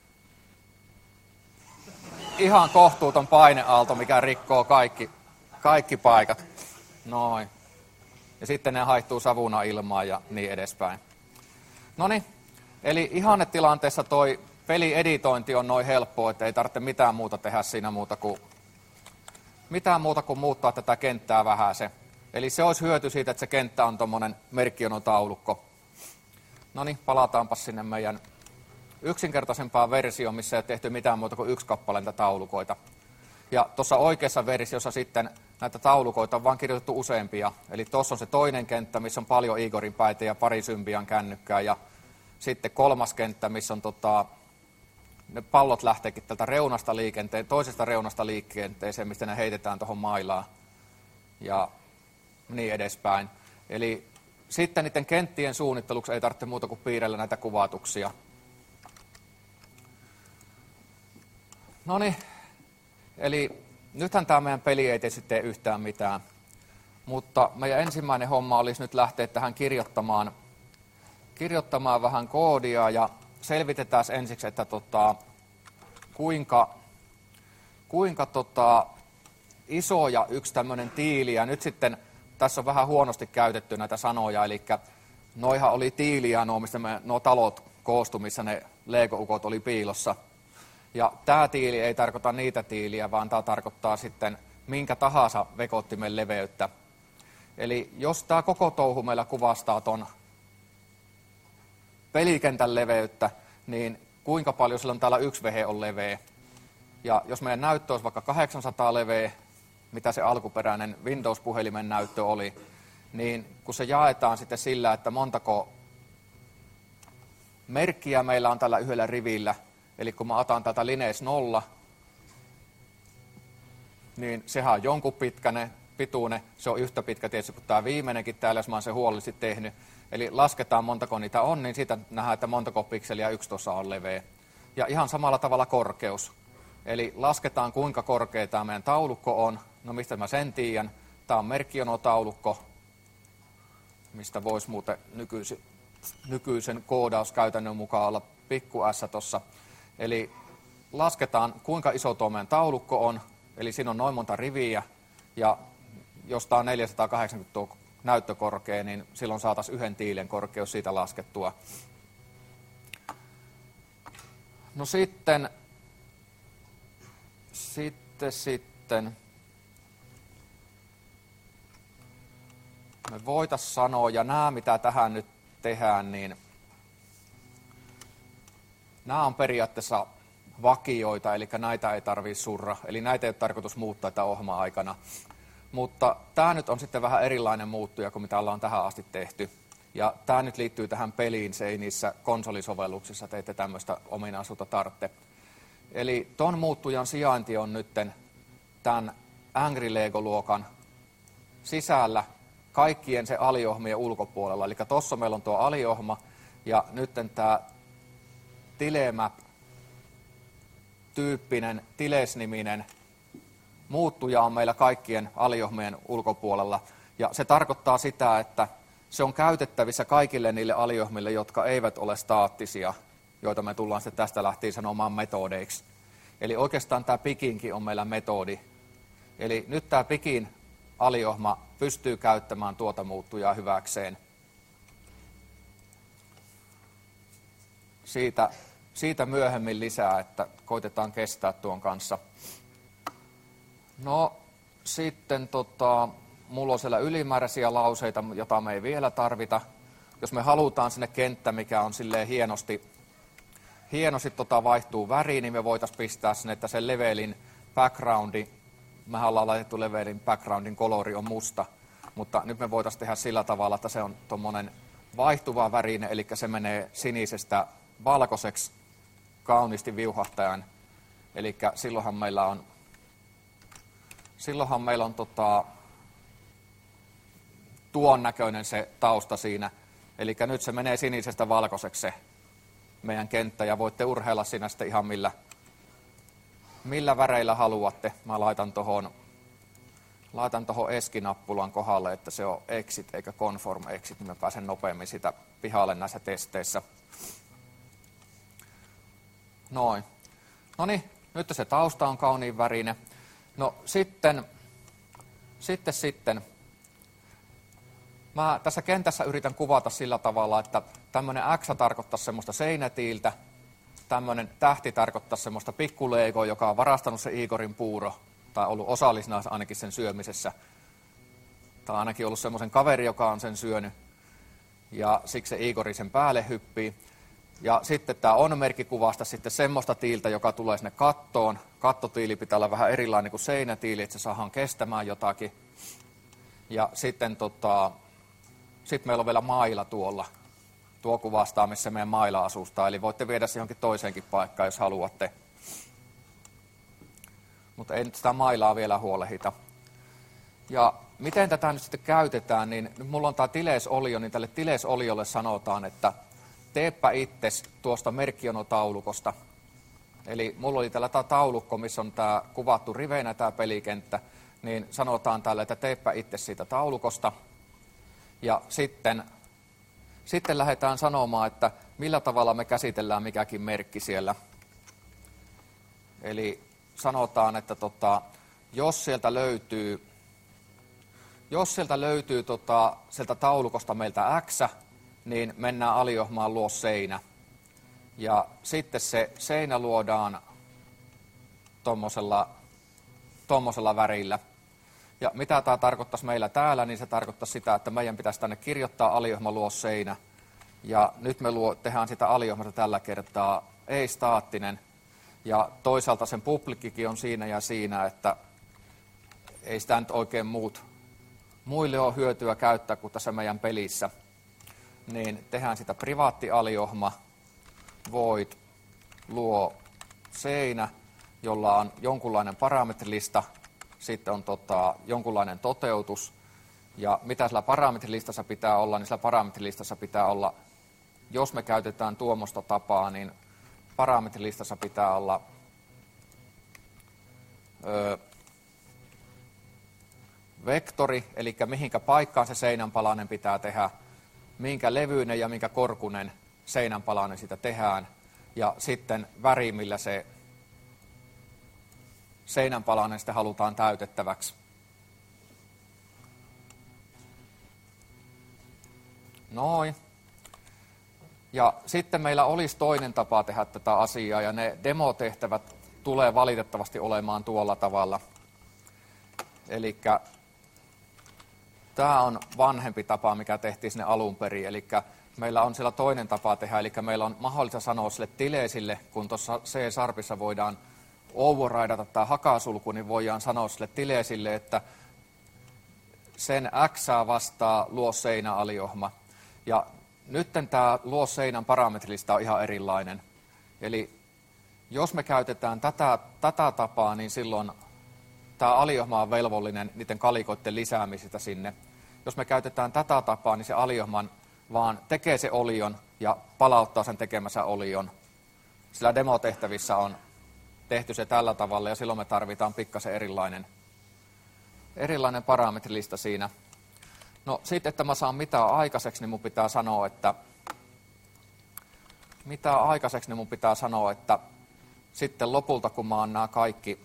ihan kohtuuton paineaalto, mikä rikkoo kaikki, kaikki paikat. Noin. Ja sitten ne haihtuu savuna ilmaan ja niin edespäin. Noniin, eli ihannetilanteessa toi pelieditointi on noin helppoa, että ei tarvitse mitään muuta tehdä siinä muuta kuin, mitään muuta kuin muuttaa tätä kenttää vähän se. Eli se olisi hyöty siitä, että se kenttä on tommonen merkkionotaulukko. Noniin, palataanpa sinne meidän yksinkertaisempaan versioon, missä ei ole tehty mitään muuta kuin yksi kappale taulukoita. Ja tuossa oikeassa versiossa sitten näitä taulukoita on vaan kirjoitettu useampia. Eli tuossa on se toinen kenttä, missä on paljon Igorin päitä ja pari Symbian kännykkää. Ja sitten kolmas kenttä, missä on tota, ne pallot lähteekin tältä reunasta liikenteen, toisesta reunasta liikenteeseen, mistä ne heitetään tuohon mailaan. Ja niin edespäin. Eli sitten niiden kenttien suunnitteluksi ei tarvitse muuta kuin piirrellä näitä kuvatuksia. Noniin, eli nythän tämä meidän peli ei tietysti tee yhtään mitään, mutta meidän ensimmäinen homma olisi nyt lähteä tähän kirjoittamaan, kirjoittamaan vähän koodia ja selvitetään ensiksi, että tota, kuinka, kuinka tota, iso ja yksi tämmöinen tiili, ja nyt sitten tässä on vähän huonosti käytetty näitä sanoja, eli noihan oli tiiliä, nuo, mistä me, nuo talot koostu, missä ne Lego-ukot oli piilossa. Ja tämä tiili ei tarkoita niitä tiiliä, vaan tämä tarkoittaa sitten minkä tahansa vekottimen leveyttä. Eli jos tämä koko touhu meillä kuvastaa ton pelikentän leveyttä, niin kuinka paljon silloin täällä yksi vehe on leveä. Ja jos meidän näyttö olisi vaikka kahdeksansataa leveä, mitä se alkuperäinen Windows-puhelimen näyttö oli, niin kun se jaetaan sitten sillä, että montako merkkiä meillä on tällä yhdellä rivillä, eli kun mä otan tätä Lineage nolla, niin sehän on jonkun pitkäinen, pituinen, se on yhtä pitkä tietysti kuin tämä viimeinenkin täällä, jos mä oon sen huolellisesti tehnyt. Eli lasketaan montako niitä on, niin siitä nähdään, että montako pikseliä yksi tuossa on leveä. Ja ihan samalla tavalla korkeus. Eli lasketaan kuinka korkea tämä meidän taulukko on. No mistä mä sen tiedän? Tämä on merkkionotaulukko, mistä voisi muuten nykyisen, nykyisen koodauskäytännön mukaan olla pikku s tuossa. Eli lasketaan kuinka iso tuo meidän taulukko on. Eli siinä on noin monta riviä. Ja jos tämä on neljäsataakahdeksankymmentä tuo näyttökorkea, niin silloin saataisiin yhden tiilen korkeus siitä laskettua. No sitten, sitten, sitten, me voitaisiin sanoa, ja nämä mitä tähän nyt tehdään, niin nämä on periaatteessa vakioita, eli näitä ei tarvitse surra, eli näitä ei ole tarkoitus muuttaa tätä ohjelman aikana. Mutta tämä nyt on sitten vähän erilainen muuttuja kuin mitä ollaan tähän asti tehty. Ja tämä nyt liittyy tähän peliin, se ei niissä konsolisovelluksissa teette tämmöistä ominaisuutta tarvitse. Eli ton muuttujan sijainti on nyt tämän Angry Lego-luokan sisällä kaikkien se aliohmien ulkopuolella. Eli tuossa meillä on tuo aliohma ja nyt tämä Tilemap-tyyppinen, Tiles-niminen muuttuja on meillä kaikkien aliohmien ulkopuolella. Ja se tarkoittaa sitä, että se on käytettävissä kaikille niille aliohmille, jotka eivät ole staattisia, joita me tullaan sitten tästä lähtien sanomaan metodeiksi. Eli oikeastaan tämä pikinkin on meillä metodi. Eli nyt tämä pikin aliohma pystyy käyttämään tuota muuttujaa hyväkseen. Siitä, siitä myöhemmin lisää, että koitetaan kestää tuon kanssa. No sitten tota, mulla on siellä ylimääräisiä lauseita, joita me ei vielä tarvita. Jos me halutaan sinne kenttä, mikä on silleen hienosti, hienosti tota vaihtuu väriin, niin me voitaisiin pistää sinne, että sen levelin backgroundi, mehän ollaan laitettu levelin backgroundin kolori on musta, mutta nyt me voitaisiin tehdä sillä tavalla, että se on tuommoinen vaihtuva värinen, eli se menee sinisestä valkoiseksi kauniisti viuhahtajan. Eli silloinhan meillä on Silloinhan meillä on tota, tuon näköinen se tausta siinä. Eli nyt se menee sinisestä valkoiseksi se meidän kenttä. Ja voitte urheilla siinä sitten ihan millä, millä väreillä haluatte. Mä laitan tuohon laitan tohon eskinappulan kohdalle, että se on exit eikä conform exit. Niin mä pääsen nopeammin sitä pihalle näissä testeissä. Noin. Noniin, nyt se tausta on kauniin värinen. No sitten, sitten, sitten. Mä tässä kentässä yritän kuvata sillä tavalla, että tämmöinen X tarkoittaa semmoista seinätiiltä, tämmöinen tähti tarkoittaa semmoista pikkuleegoa, joka on varastanut se Igorin puuro, tai ollut osallisena ainakin sen syömisessä. Tai ainakin ollut semmoisen kaveri, joka on sen syönyt, ja siksi se Igori sen päälle hyppii. Ja sitten tämä on-merkki kuvasta sitten semmoista tiiltä, joka tulee sinne kattoon. Kattotiili pitää olla vähän erilainen kuin seinätiili, että se saadaan kestämään jotakin. Ja sitten tota, sit meillä on vielä maila tuolla. Tuo kuvastaa, missä meidän maila asustaa. Eli voitte viedä se johonkin toiseenkin paikkaan, jos haluatte. Mutta ei nyt sitä mailaa vielä huolehita. Ja miten tätä nyt sitten käytetään, niin nyt mulla on tämä Tiles-olio, niin tälle Tiles-oliolle sanotaan, että teepä itses tuosta merkkionotaulukosta Eli mulla oli tällä taulukko, missä on tämä kuvattu riveinä tämä pelikenttä, niin sanotaan tällä, että teepä itse siitä taulukosta. Ja sitten, sitten lähdetään sanomaan, että millä tavalla me käsitellään mikäkin merkki siellä. Eli sanotaan, että tota, jos sieltä löytyy, jos sieltä löytyy tota, sieltä taulukosta meiltä X, niin mennään aliohmaan luo seinä. Ja sitten se seinä luodaan tommosella, tommosella värillä. Ja mitä tämä tarkoittaisi meillä täällä, niin se tarkoittaa sitä, että meidän pitäisi tänne kirjoittaa aliohma luo seinä. Ja nyt me luo, tehdään sitä aliohmasta tällä kertaa ei-staattinen. Ja toisaalta sen publikkikin on siinä ja siinä, että ei sitä nyt oikein muut, muille ole hyötyä käyttää kuin tässä meidän pelissä. Niin tehdään sitä privaatti-aliohma, void, luo seinä, jolla on jonkunlainen parametrilista, sitten on tota, jonkunlainen toteutus. Ja mitä sillä parametrilistassa pitää olla, niin sillä parametrilistassa pitää olla, jos me käytetään tuommoista tapaa, niin parametrilistassa pitää olla ö, vektori, eli mihinkä paikkaan se seinänpalanen pitää tehdä, minkä levyinen ja minkä korkunen seinänpalanen sitä tehdään, ja sitten väri, millä se seinänpalanen sitten halutaan täytettäväksi. Noin. Ja sitten meillä olisi toinen tapa tehdä tätä asiaa, ja ne demotehtävät tulee valitettavasti olemaan tuolla tavalla. Eli tämä on vanhempi tapa, mikä tehtiin sinne alun perin. Eli meillä on siellä toinen tapa tehdä, eli meillä on mahdollista sanoa sille tileesille, kun tuossa C-sharpissa voidaan overridata tämä hakasulku, niin voidaan sanoa sille tileesille, että sen X vastaa luo seinä aliohma. Ja nyt tämä luo seinän parametrilista on ihan erilainen. Eli jos me käytetään tätä, tätä tapaa, niin silloin tämä aliohma on velvollinen niiden kalikoiden lisäämisestä sinne. Jos me käytetään tätä tapaa, niin se aliohman vaan tekee se olion ja palauttaa sen tekemänsä olion. Sillä demotehtävissä on tehty se tällä tavalla, ja silloin me tarvitaan pikkasen erilainen, erilainen parametrilista siinä. No sitten, että mä saan mitään aikaiseksi, niin mun pitää sanoa, että mitä aikaiseksi, niin mun pitää sanoa, että sitten lopulta, kun mä oon nämä kaikki,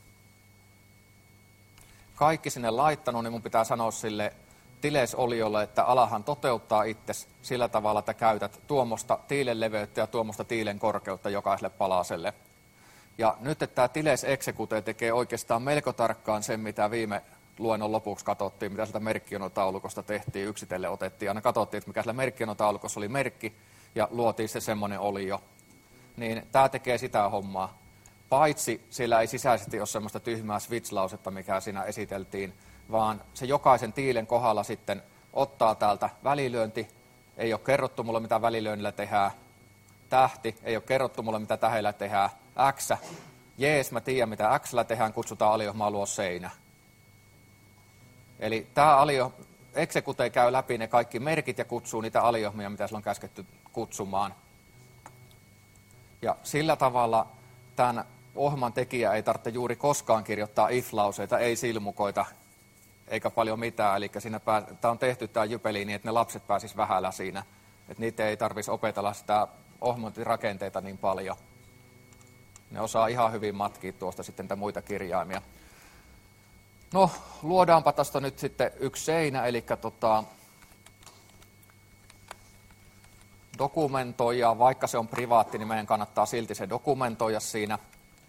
kaikki sinne laittanut, niin mun pitää sanoa sille tileisoliolle, että alahan toteuttaa itsesi sillä tavalla, että käytät tuommoista tiilen leveyttä ja tuommoista tiilen korkeutta jokaiselle palaselle. Ja nyt, että tämä tiles-execute tekee oikeastaan melko tarkkaan sen, mitä viime luennon lopuksi katsottiin, mitä sieltä merkkionotaulukosta tehtiin, yksitellen otettiin. Aina katsottiin, että mikä sillä merkkionotaulukossa oli merkki, ja luotiin se semmoinen olio. Niin tämä tekee sitä hommaa. Paitsi siellä ei sisäisesti ole semmoista tyhmää switch-lausetta, mikä siinä esiteltiin, vaan se jokaisen tiilen kohdalla sitten ottaa täältä välilyönti. Ei ole kerrottu mulle, mitä välilyönnillä tehdään. Tähti, ei ole kerrottu mulle, mitä tähdellä tehdään. X, jees, mä tiedän, mitä X:llä tehdään, kutsutaan aliohmaa luo seinä. Eli tämä alio, execute käy läpi ne kaikki merkit ja kutsuu niitä aliohmia, mitä sillä on käsketty kutsumaan. Ja sillä tavalla tämän ohjelman tekijä ei tarvitse juuri koskaan kirjoittaa if-lauseita, ei silmukoita, eikä paljon mitään. Eli siinä pää, tämä on tehty tämä jypeli niin, että ne lapset pääsisivät vähällä siinä. Että niitä ei tarvitsisi opetella sitä ohjelmointirakenteita niin paljon. Ne osaa ihan hyvin matkia tuosta sitten niitä muita kirjaimia. No, luodaanpa tästä nyt sitten yksi seinä, eli tota, dokumentoija, vaikka se on privaatti, niin meidän kannattaa silti se dokumentoida siinä.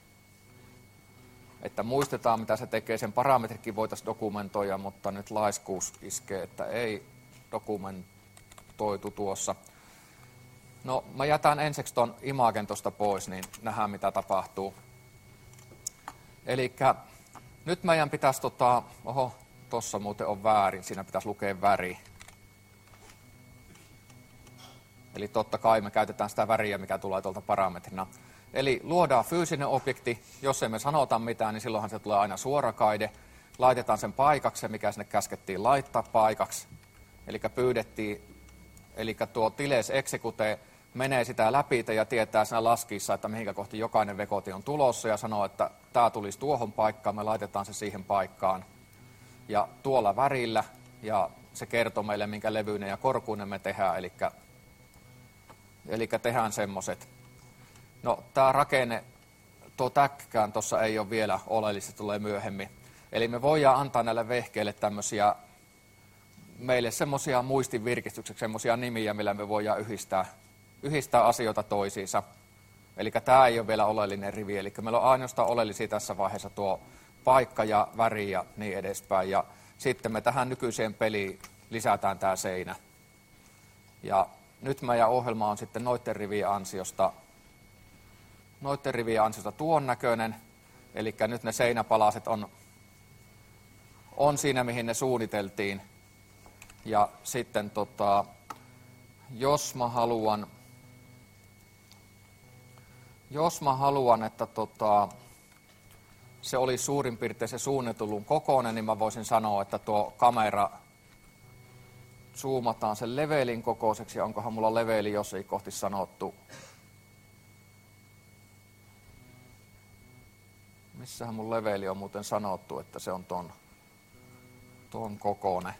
Että muistetaan, mitä se tekee, sen parametrikin voitaisiin dokumentoida, mutta nyt laiskuus iskee, että ei dokumentoitu tuossa. No, mä jätän ensiksi ton imagen tuosta pois, niin nähdään, mitä tapahtuu. Elikkä nyt meidän pitäisi, tota, oho, tossa muuten on väärin, siinä pitäisi lukea väri. Eli totta kai me käytetään sitä väriä, mikä tulee tuolta parametrina. Eli luodaan fyysinen objekti, jos emme sanota mitään, niin silloinhan se tulee aina suorakaide. Laitetaan sen paikaksi, mikä sinne käskettiin laittaa paikaksi. Eli pyydettiin, eli tuo tiles execute menee sitä läpi ja tietää siinä laskissa, että mihinkä kohti jokainen vekoti on tulossa ja sanoo, että tämä tulisi tuohon paikkaan, me laitetaan se siihen paikkaan ja tuolla värillä ja se kertoo meille, minkä levyinen ja korkuinen me tehdään, eli, eli tehdään semmoiset. No tämä rakenne, tuo täkkään tuossa ei ole vielä oleellista, tulee myöhemmin. Eli me voidaan antaa näille vehkeille tämmöisiä, meille semmoisia muistin virkistykseksi, semmoisia nimiä, millä me voidaan yhdistää, yhdistää asioita toisiinsa. Eli tämä ei ole vielä oleellinen rivi, eli meillä on ainoastaan oleellisia tässä vaiheessa tuo paikka ja väri ja niin edespäin. Ja sitten me tähän nykyiseen peliin lisätään tämä seinä. Ja nyt meidän ohjelma on sitten noiden rivien ansiosta, noiden rivien ansiosta tuon näköinen. Eli nyt ne seinäpalaset on, on siinä, mihin ne suunniteltiin. Ja sitten tota, jos mä haluan, jos mä haluan, että tota, se oli suurin piirtein se suunnitellun kokoinen, niin mä voisin sanoa, että tuo kamera zoomataan sen levelin kokoiseksi, ja onkohan mulla leveli jossain kohti sanottu. Missähän mun leveli on muuten sanottu, että se on ton, ton kokoinen.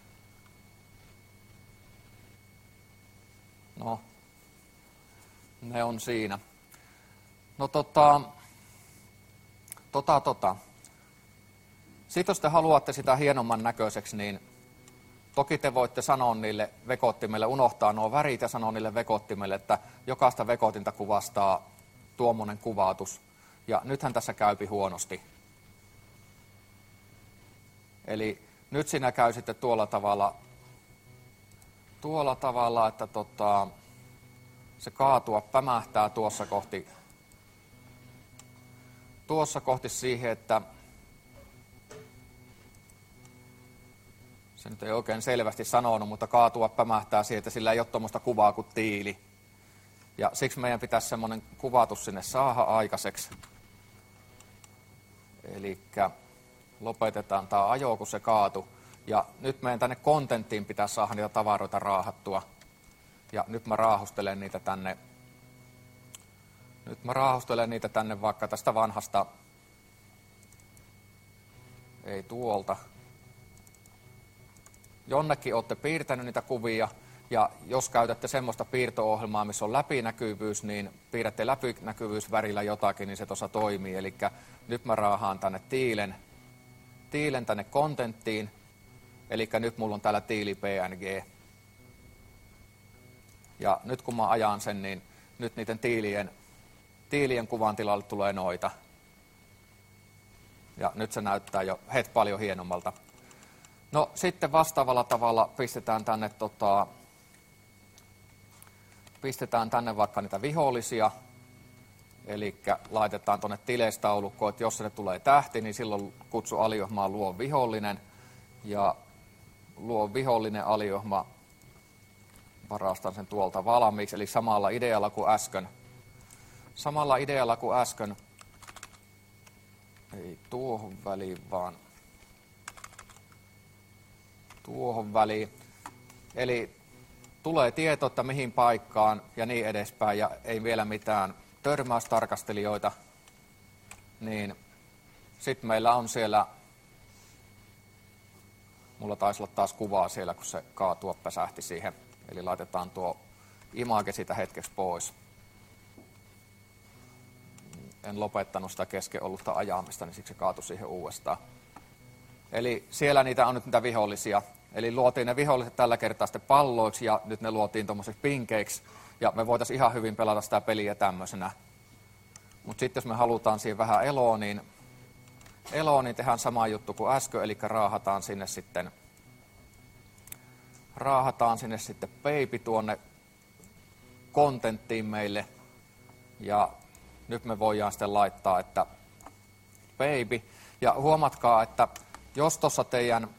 No, ne on siinä. No tota, tota, tota. Sitten jos te haluatte sitä hienomman näköiseksi, niin toki te voitte sanoa niille vekottimelle, unohtaa nuo värit ja sanoa niille vekottimelle, että jokaista vekotinta kuvastaa tuommoinen kuvautus. Ja nythän tässä käypi huonosti. Eli nyt siinä käy sitten tuolla tavalla, tuolla tavalla että tota, se kaatua pämähtää tuossa kohti, tuossa kohti siihen, että se nyt ei oikein selvästi sanonut, mutta kaatua pämähtää siihen, että sillä ei ole tuommoista kuvaa kuin tiili. Ja siksi meidän pitäisi semmoinen kuvatus sinne saada aikaiseksi. Eli lopetetaan tämä ajo, kun se kaatu. Ja nyt meidän tänne kontenttiin pitäisi saada niitä tavaroita raahattua. Ja nyt mä raahustelen niitä tänne. Nyt mä raahustelen niitä tänne vaikka tästä vanhasta. Ei tuolta. Jonnekin olette piirtänyt niitä kuvia. Ja jos käytätte semmoista piirto-ohjelmaa, missä on läpinäkyvyys, niin piirrätte läpinäkyvyysvärillä jotakin, niin se tuossa toimii. Eli nyt mä raahaan tänne tiilen, tiilen tänne kontenttiin. Eli nyt mulla on täällä tiili P N G. Ja nyt kun mä ajan sen, niin nyt niiden tiilien, tiilien kuvan tilalle tulee noita. Ja nyt se näyttää jo het paljon hienommalta. No sitten vastaavalla tavalla pistetään tänne, tota, pistetään tänne vaikka niitä vihollisia. Eli laitetaan tuonne tilestaulukkoon, että jos se tulee tähti, niin silloin kutsu aliohmaa luo vihollinen. Ja luo vihollinen aliohma, varastan sen tuolta valmiiksi, eli samalla idealla kuin äsken. Samalla idealla kuin äsken, ei tuohon väliin, vaan tuohon väliin. Eli tulee tieto, että mihin paikkaan ja niin edespäin, ja ei vielä mitään törmäystarkastelijoita, niin sitten meillä on siellä, mulla taisi olla taas kuvaa siellä, kun se kaatua päsähti siihen, eli laitetaan tuo image siitä hetkeksi pois. En lopettanut sitä kesken ollutta ajamista, niin siksi se kaatui siihen uudestaan. Eli siellä niitä on nyt niitä vihollisia. Eli luotiin ne viholliset tällä kertaa sitten palloiksi ja nyt ne luotiin tuommoisiksi pinkeiksi. Ja me voitaisiin ihan hyvin pelata sitä peliä tämmöisenä. Mutta sitten jos me halutaan siihen vähän eloa, niin, eloa, niin tehdään sama juttu kuin äsken. Eli raahataan sinne sitten, raahataan sinne sitten baby tuonne kontenttiin meille. Ja nyt me voidaan sitten laittaa, että baby. Ja huomatkaa, että jos tuossa teidän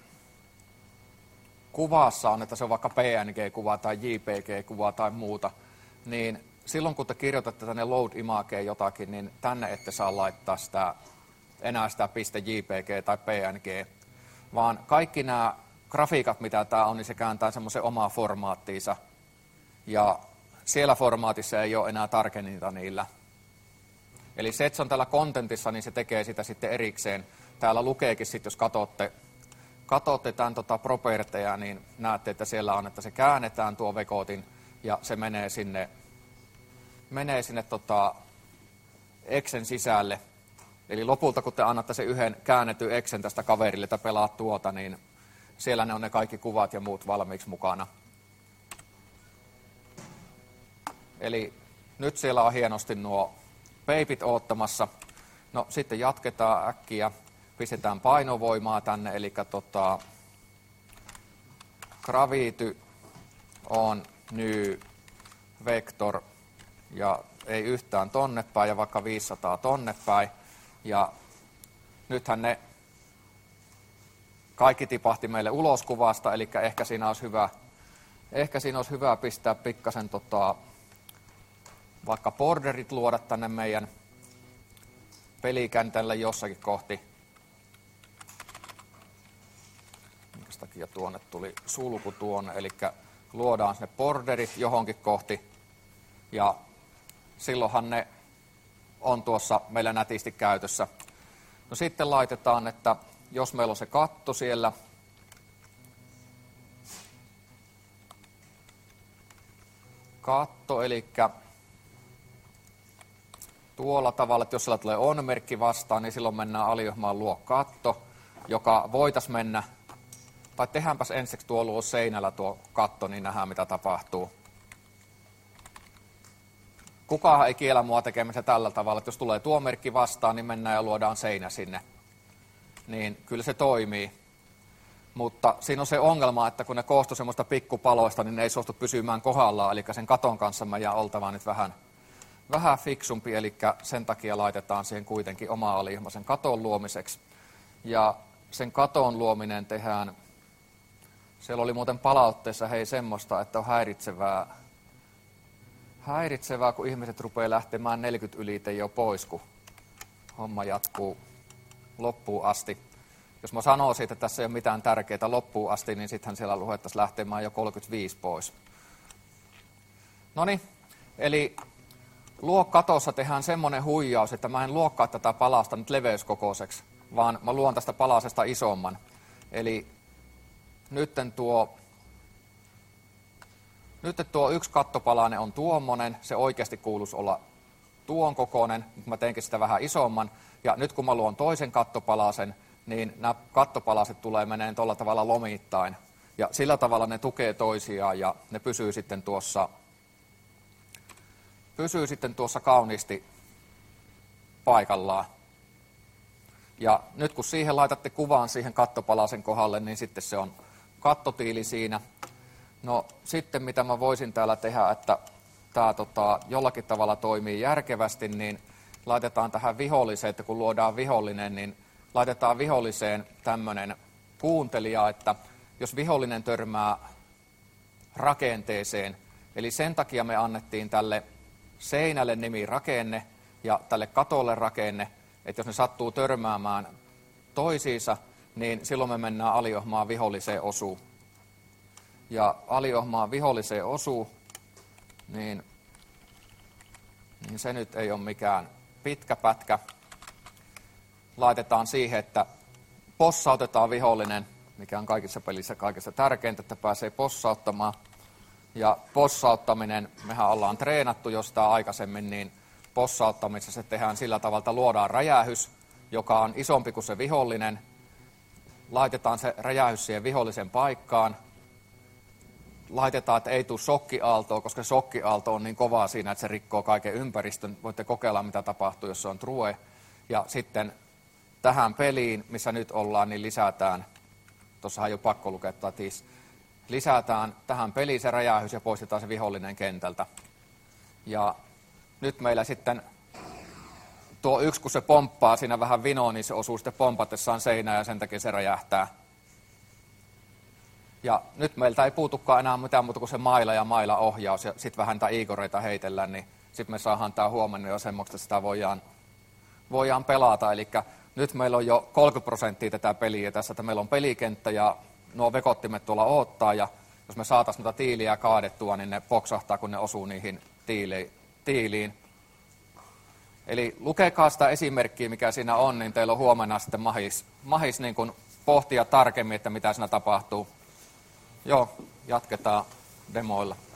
kuvassa on, että se on vaikka P N G-kuva tai J P G-kuva tai muuta, niin silloin kun te kirjoitatte tänne load imageen jotakin, niin tänne ette saa laittaa sitä, enää sitä .jpg tai P N G, vaan kaikki nämä grafiikat, mitä tämä on, niin se kääntää semmoisen omaa formaattiinsa. Ja siellä formaatissa ei ole enää tarkenninta niillä. Eli se, että se on täällä contentissa, niin se tekee sitä sitten erikseen. Täällä lukeekin sitten, jos katsotte, katsotte tämän tota properteja, niin näette, että siellä on, että se käännetään tuo vekotin ja se menee sinne, menee sinne tota Exen sisälle. Eli lopulta, kun te annatte sen yhden käännetyn Exen tästä kaverille, että pelaat tuota, niin siellä ne on ne kaikki kuvat ja muut valmiiksi mukana. Eli nyt siellä on hienosti nuo peipit oottamassa. No sitten jatketaan äkkiä. Pistetään painovoimaa tänne, eli tota, gravity on new vector ja ei yhtään tonne päin ja vaikka viisisataa tonne päin. Ja nythän ne kaikki tipahti meille ulos kuvasta, eli ehkä siinä olisi hyvä, ehkä siinä olisi hyvä pistää pikkasen tota, vaikka borderit luoda tänne meidän pelikentälle jossakin kohti. Minkä takia tuonne tuli sulku tuonne, eli luodaan ne borderit johonkin kohti ja silloinhan ne on tuossa meillä nätisti käytössä. No sitten laitetaan, että jos meillä on se katto siellä, katto, eli tuolla tavalla, että jos sillä tulee on-merkki vastaan, niin silloin mennään aliohmaan luo katto, joka voitaisiin mennä, tai tehdäänpäs ensiksi tuo luo seinällä tuo katto, niin nähdään mitä tapahtuu. Kukaan ei kiellä mua tekemään tällä tavalla, että jos tulee tuo merkki vastaan, niin mennään ja luodaan seinä sinne. Niin kyllä se toimii. Mutta siinä on se ongelma, että kun ne koostuu semmoista pikkupaloista, niin ne ei suostu pysymään kohdallaan. Eli sen katon kanssa meidän oltava nyt vähän, vähän fiksumpi, eli sen takia laitetaan siihen kuitenkin oma alihma sen katon luomiseksi. Ja sen katon luominen tehdään, siellä oli muuten palautteessa hei semmoista, että on häiritsevää, häiritsevää, kun ihmiset rupeaa lähtemään neljäkymmentä ylite jo pois, kun homma jatkuu loppuun asti. Jos mä sanoisin, että tässä ei ole mitään tärkeää loppuun asti, niin sittenhän siellä luettaisiin lähtemään jo kolmekymmentäviisi pois. Noniin, eli luokkatossa tehdään semmoinen huijaus, että mä en luokkaa tätä palasta nyt leveyskokoiseksi, vaan mä luon tästä palasesta isomman. Eli nytten tuo, nytten tuo yksi kattopalanen on tuommoinen, se oikeasti kuuluisi olla tuon kokoinen, mutta mä teinkin sitä vähän isomman. Ja nyt kun mä luon toisen kattopalasen, niin nämä kattopalaset tulee meneen tuolla tavalla lomittain. Ja sillä tavalla ne tukee toisiaan ja ne pysyy sitten tuossa, pysyy sitten tuossa kauniisti paikallaan. Ja nyt kun siihen laitatte kuvan siihen kattopalasen kohdalle, niin sitten se on kattotiili siinä. No sitten mitä mä voisin täällä tehdä, että tämä tota, jollakin tavalla toimii järkevästi, niin laitetaan tähän viholliseen, että kun luodaan vihollinen, niin laitetaan viholliseen tämmöinen kuuntelija, että jos vihollinen törmää rakenteeseen, eli sen takia me annettiin tälle seinälle nimi rakenne ja tälle katolle rakenne, että jos ne sattuu törmäämään toisiinsa, niin silloin me mennään aliohmaan viholliseen osuun. Ja aliohmaan viholliseen osuu, niin, niin se nyt ei ole mikään pitkä pätkä. Laitetaan siihen, että possautetaan vihollinen, mikä on kaikissa pelissä kaikista tärkeintä, että pääsee possauttamaan. Ja possauttaminen, mehän ollaan treenattu jostain aikaisemmin, niin possauttamisessa se tehdään sillä tavalla, että luodaan räjähys, joka on isompi kuin se vihollinen. Laitetaan se räjähys siihen vihollisen paikkaan. Laitetaan, että ei tule shokkiaaltoa, koska shokkiaalto on niin kovaa siinä, että se rikkoo kaiken ympäristön. Voitte kokeilla, mitä tapahtuu, jos se on true. Ja sitten tähän peliin, missä nyt ollaan, niin lisätään, tuossahan ei ole pakko lukea tatis, lisätään tähän peliin se räjähys ja poistetaan se vihollinen kentältä. Ja nyt meillä sitten tuo yksi, kun se pomppaa siinä vähän vinoon, niin se osuu sitten pompatessaan seinään ja sen takia se räjähtää. Ja nyt meiltä ei puutukaan enää mitään muuta kuin se maila ja maila ohjaus ja sitten vähän niitä iikoreita heitellään, niin sitten me saadaan tämä huomenna jo semmoista, että sitä voidaan, voidaan pelata. Eli nyt meillä on jo kolmekymmentä prosenttia tätä peliä tässä, että meillä on pelikenttä ja nuo vekottimet tuolla odottaa ja jos me saataisiin noita tiiliä kaadettua, niin ne poksahtaa, kun ne osuu niihin tiili, tiiliin. Eli lukekaa sitä esimerkkiä, mikä siinä on, niin teillä on huomenna sitten mahis, mahis niin kuin pohtia tarkemmin, että mitä siinä tapahtuu. Joo, jatketaan demoilla.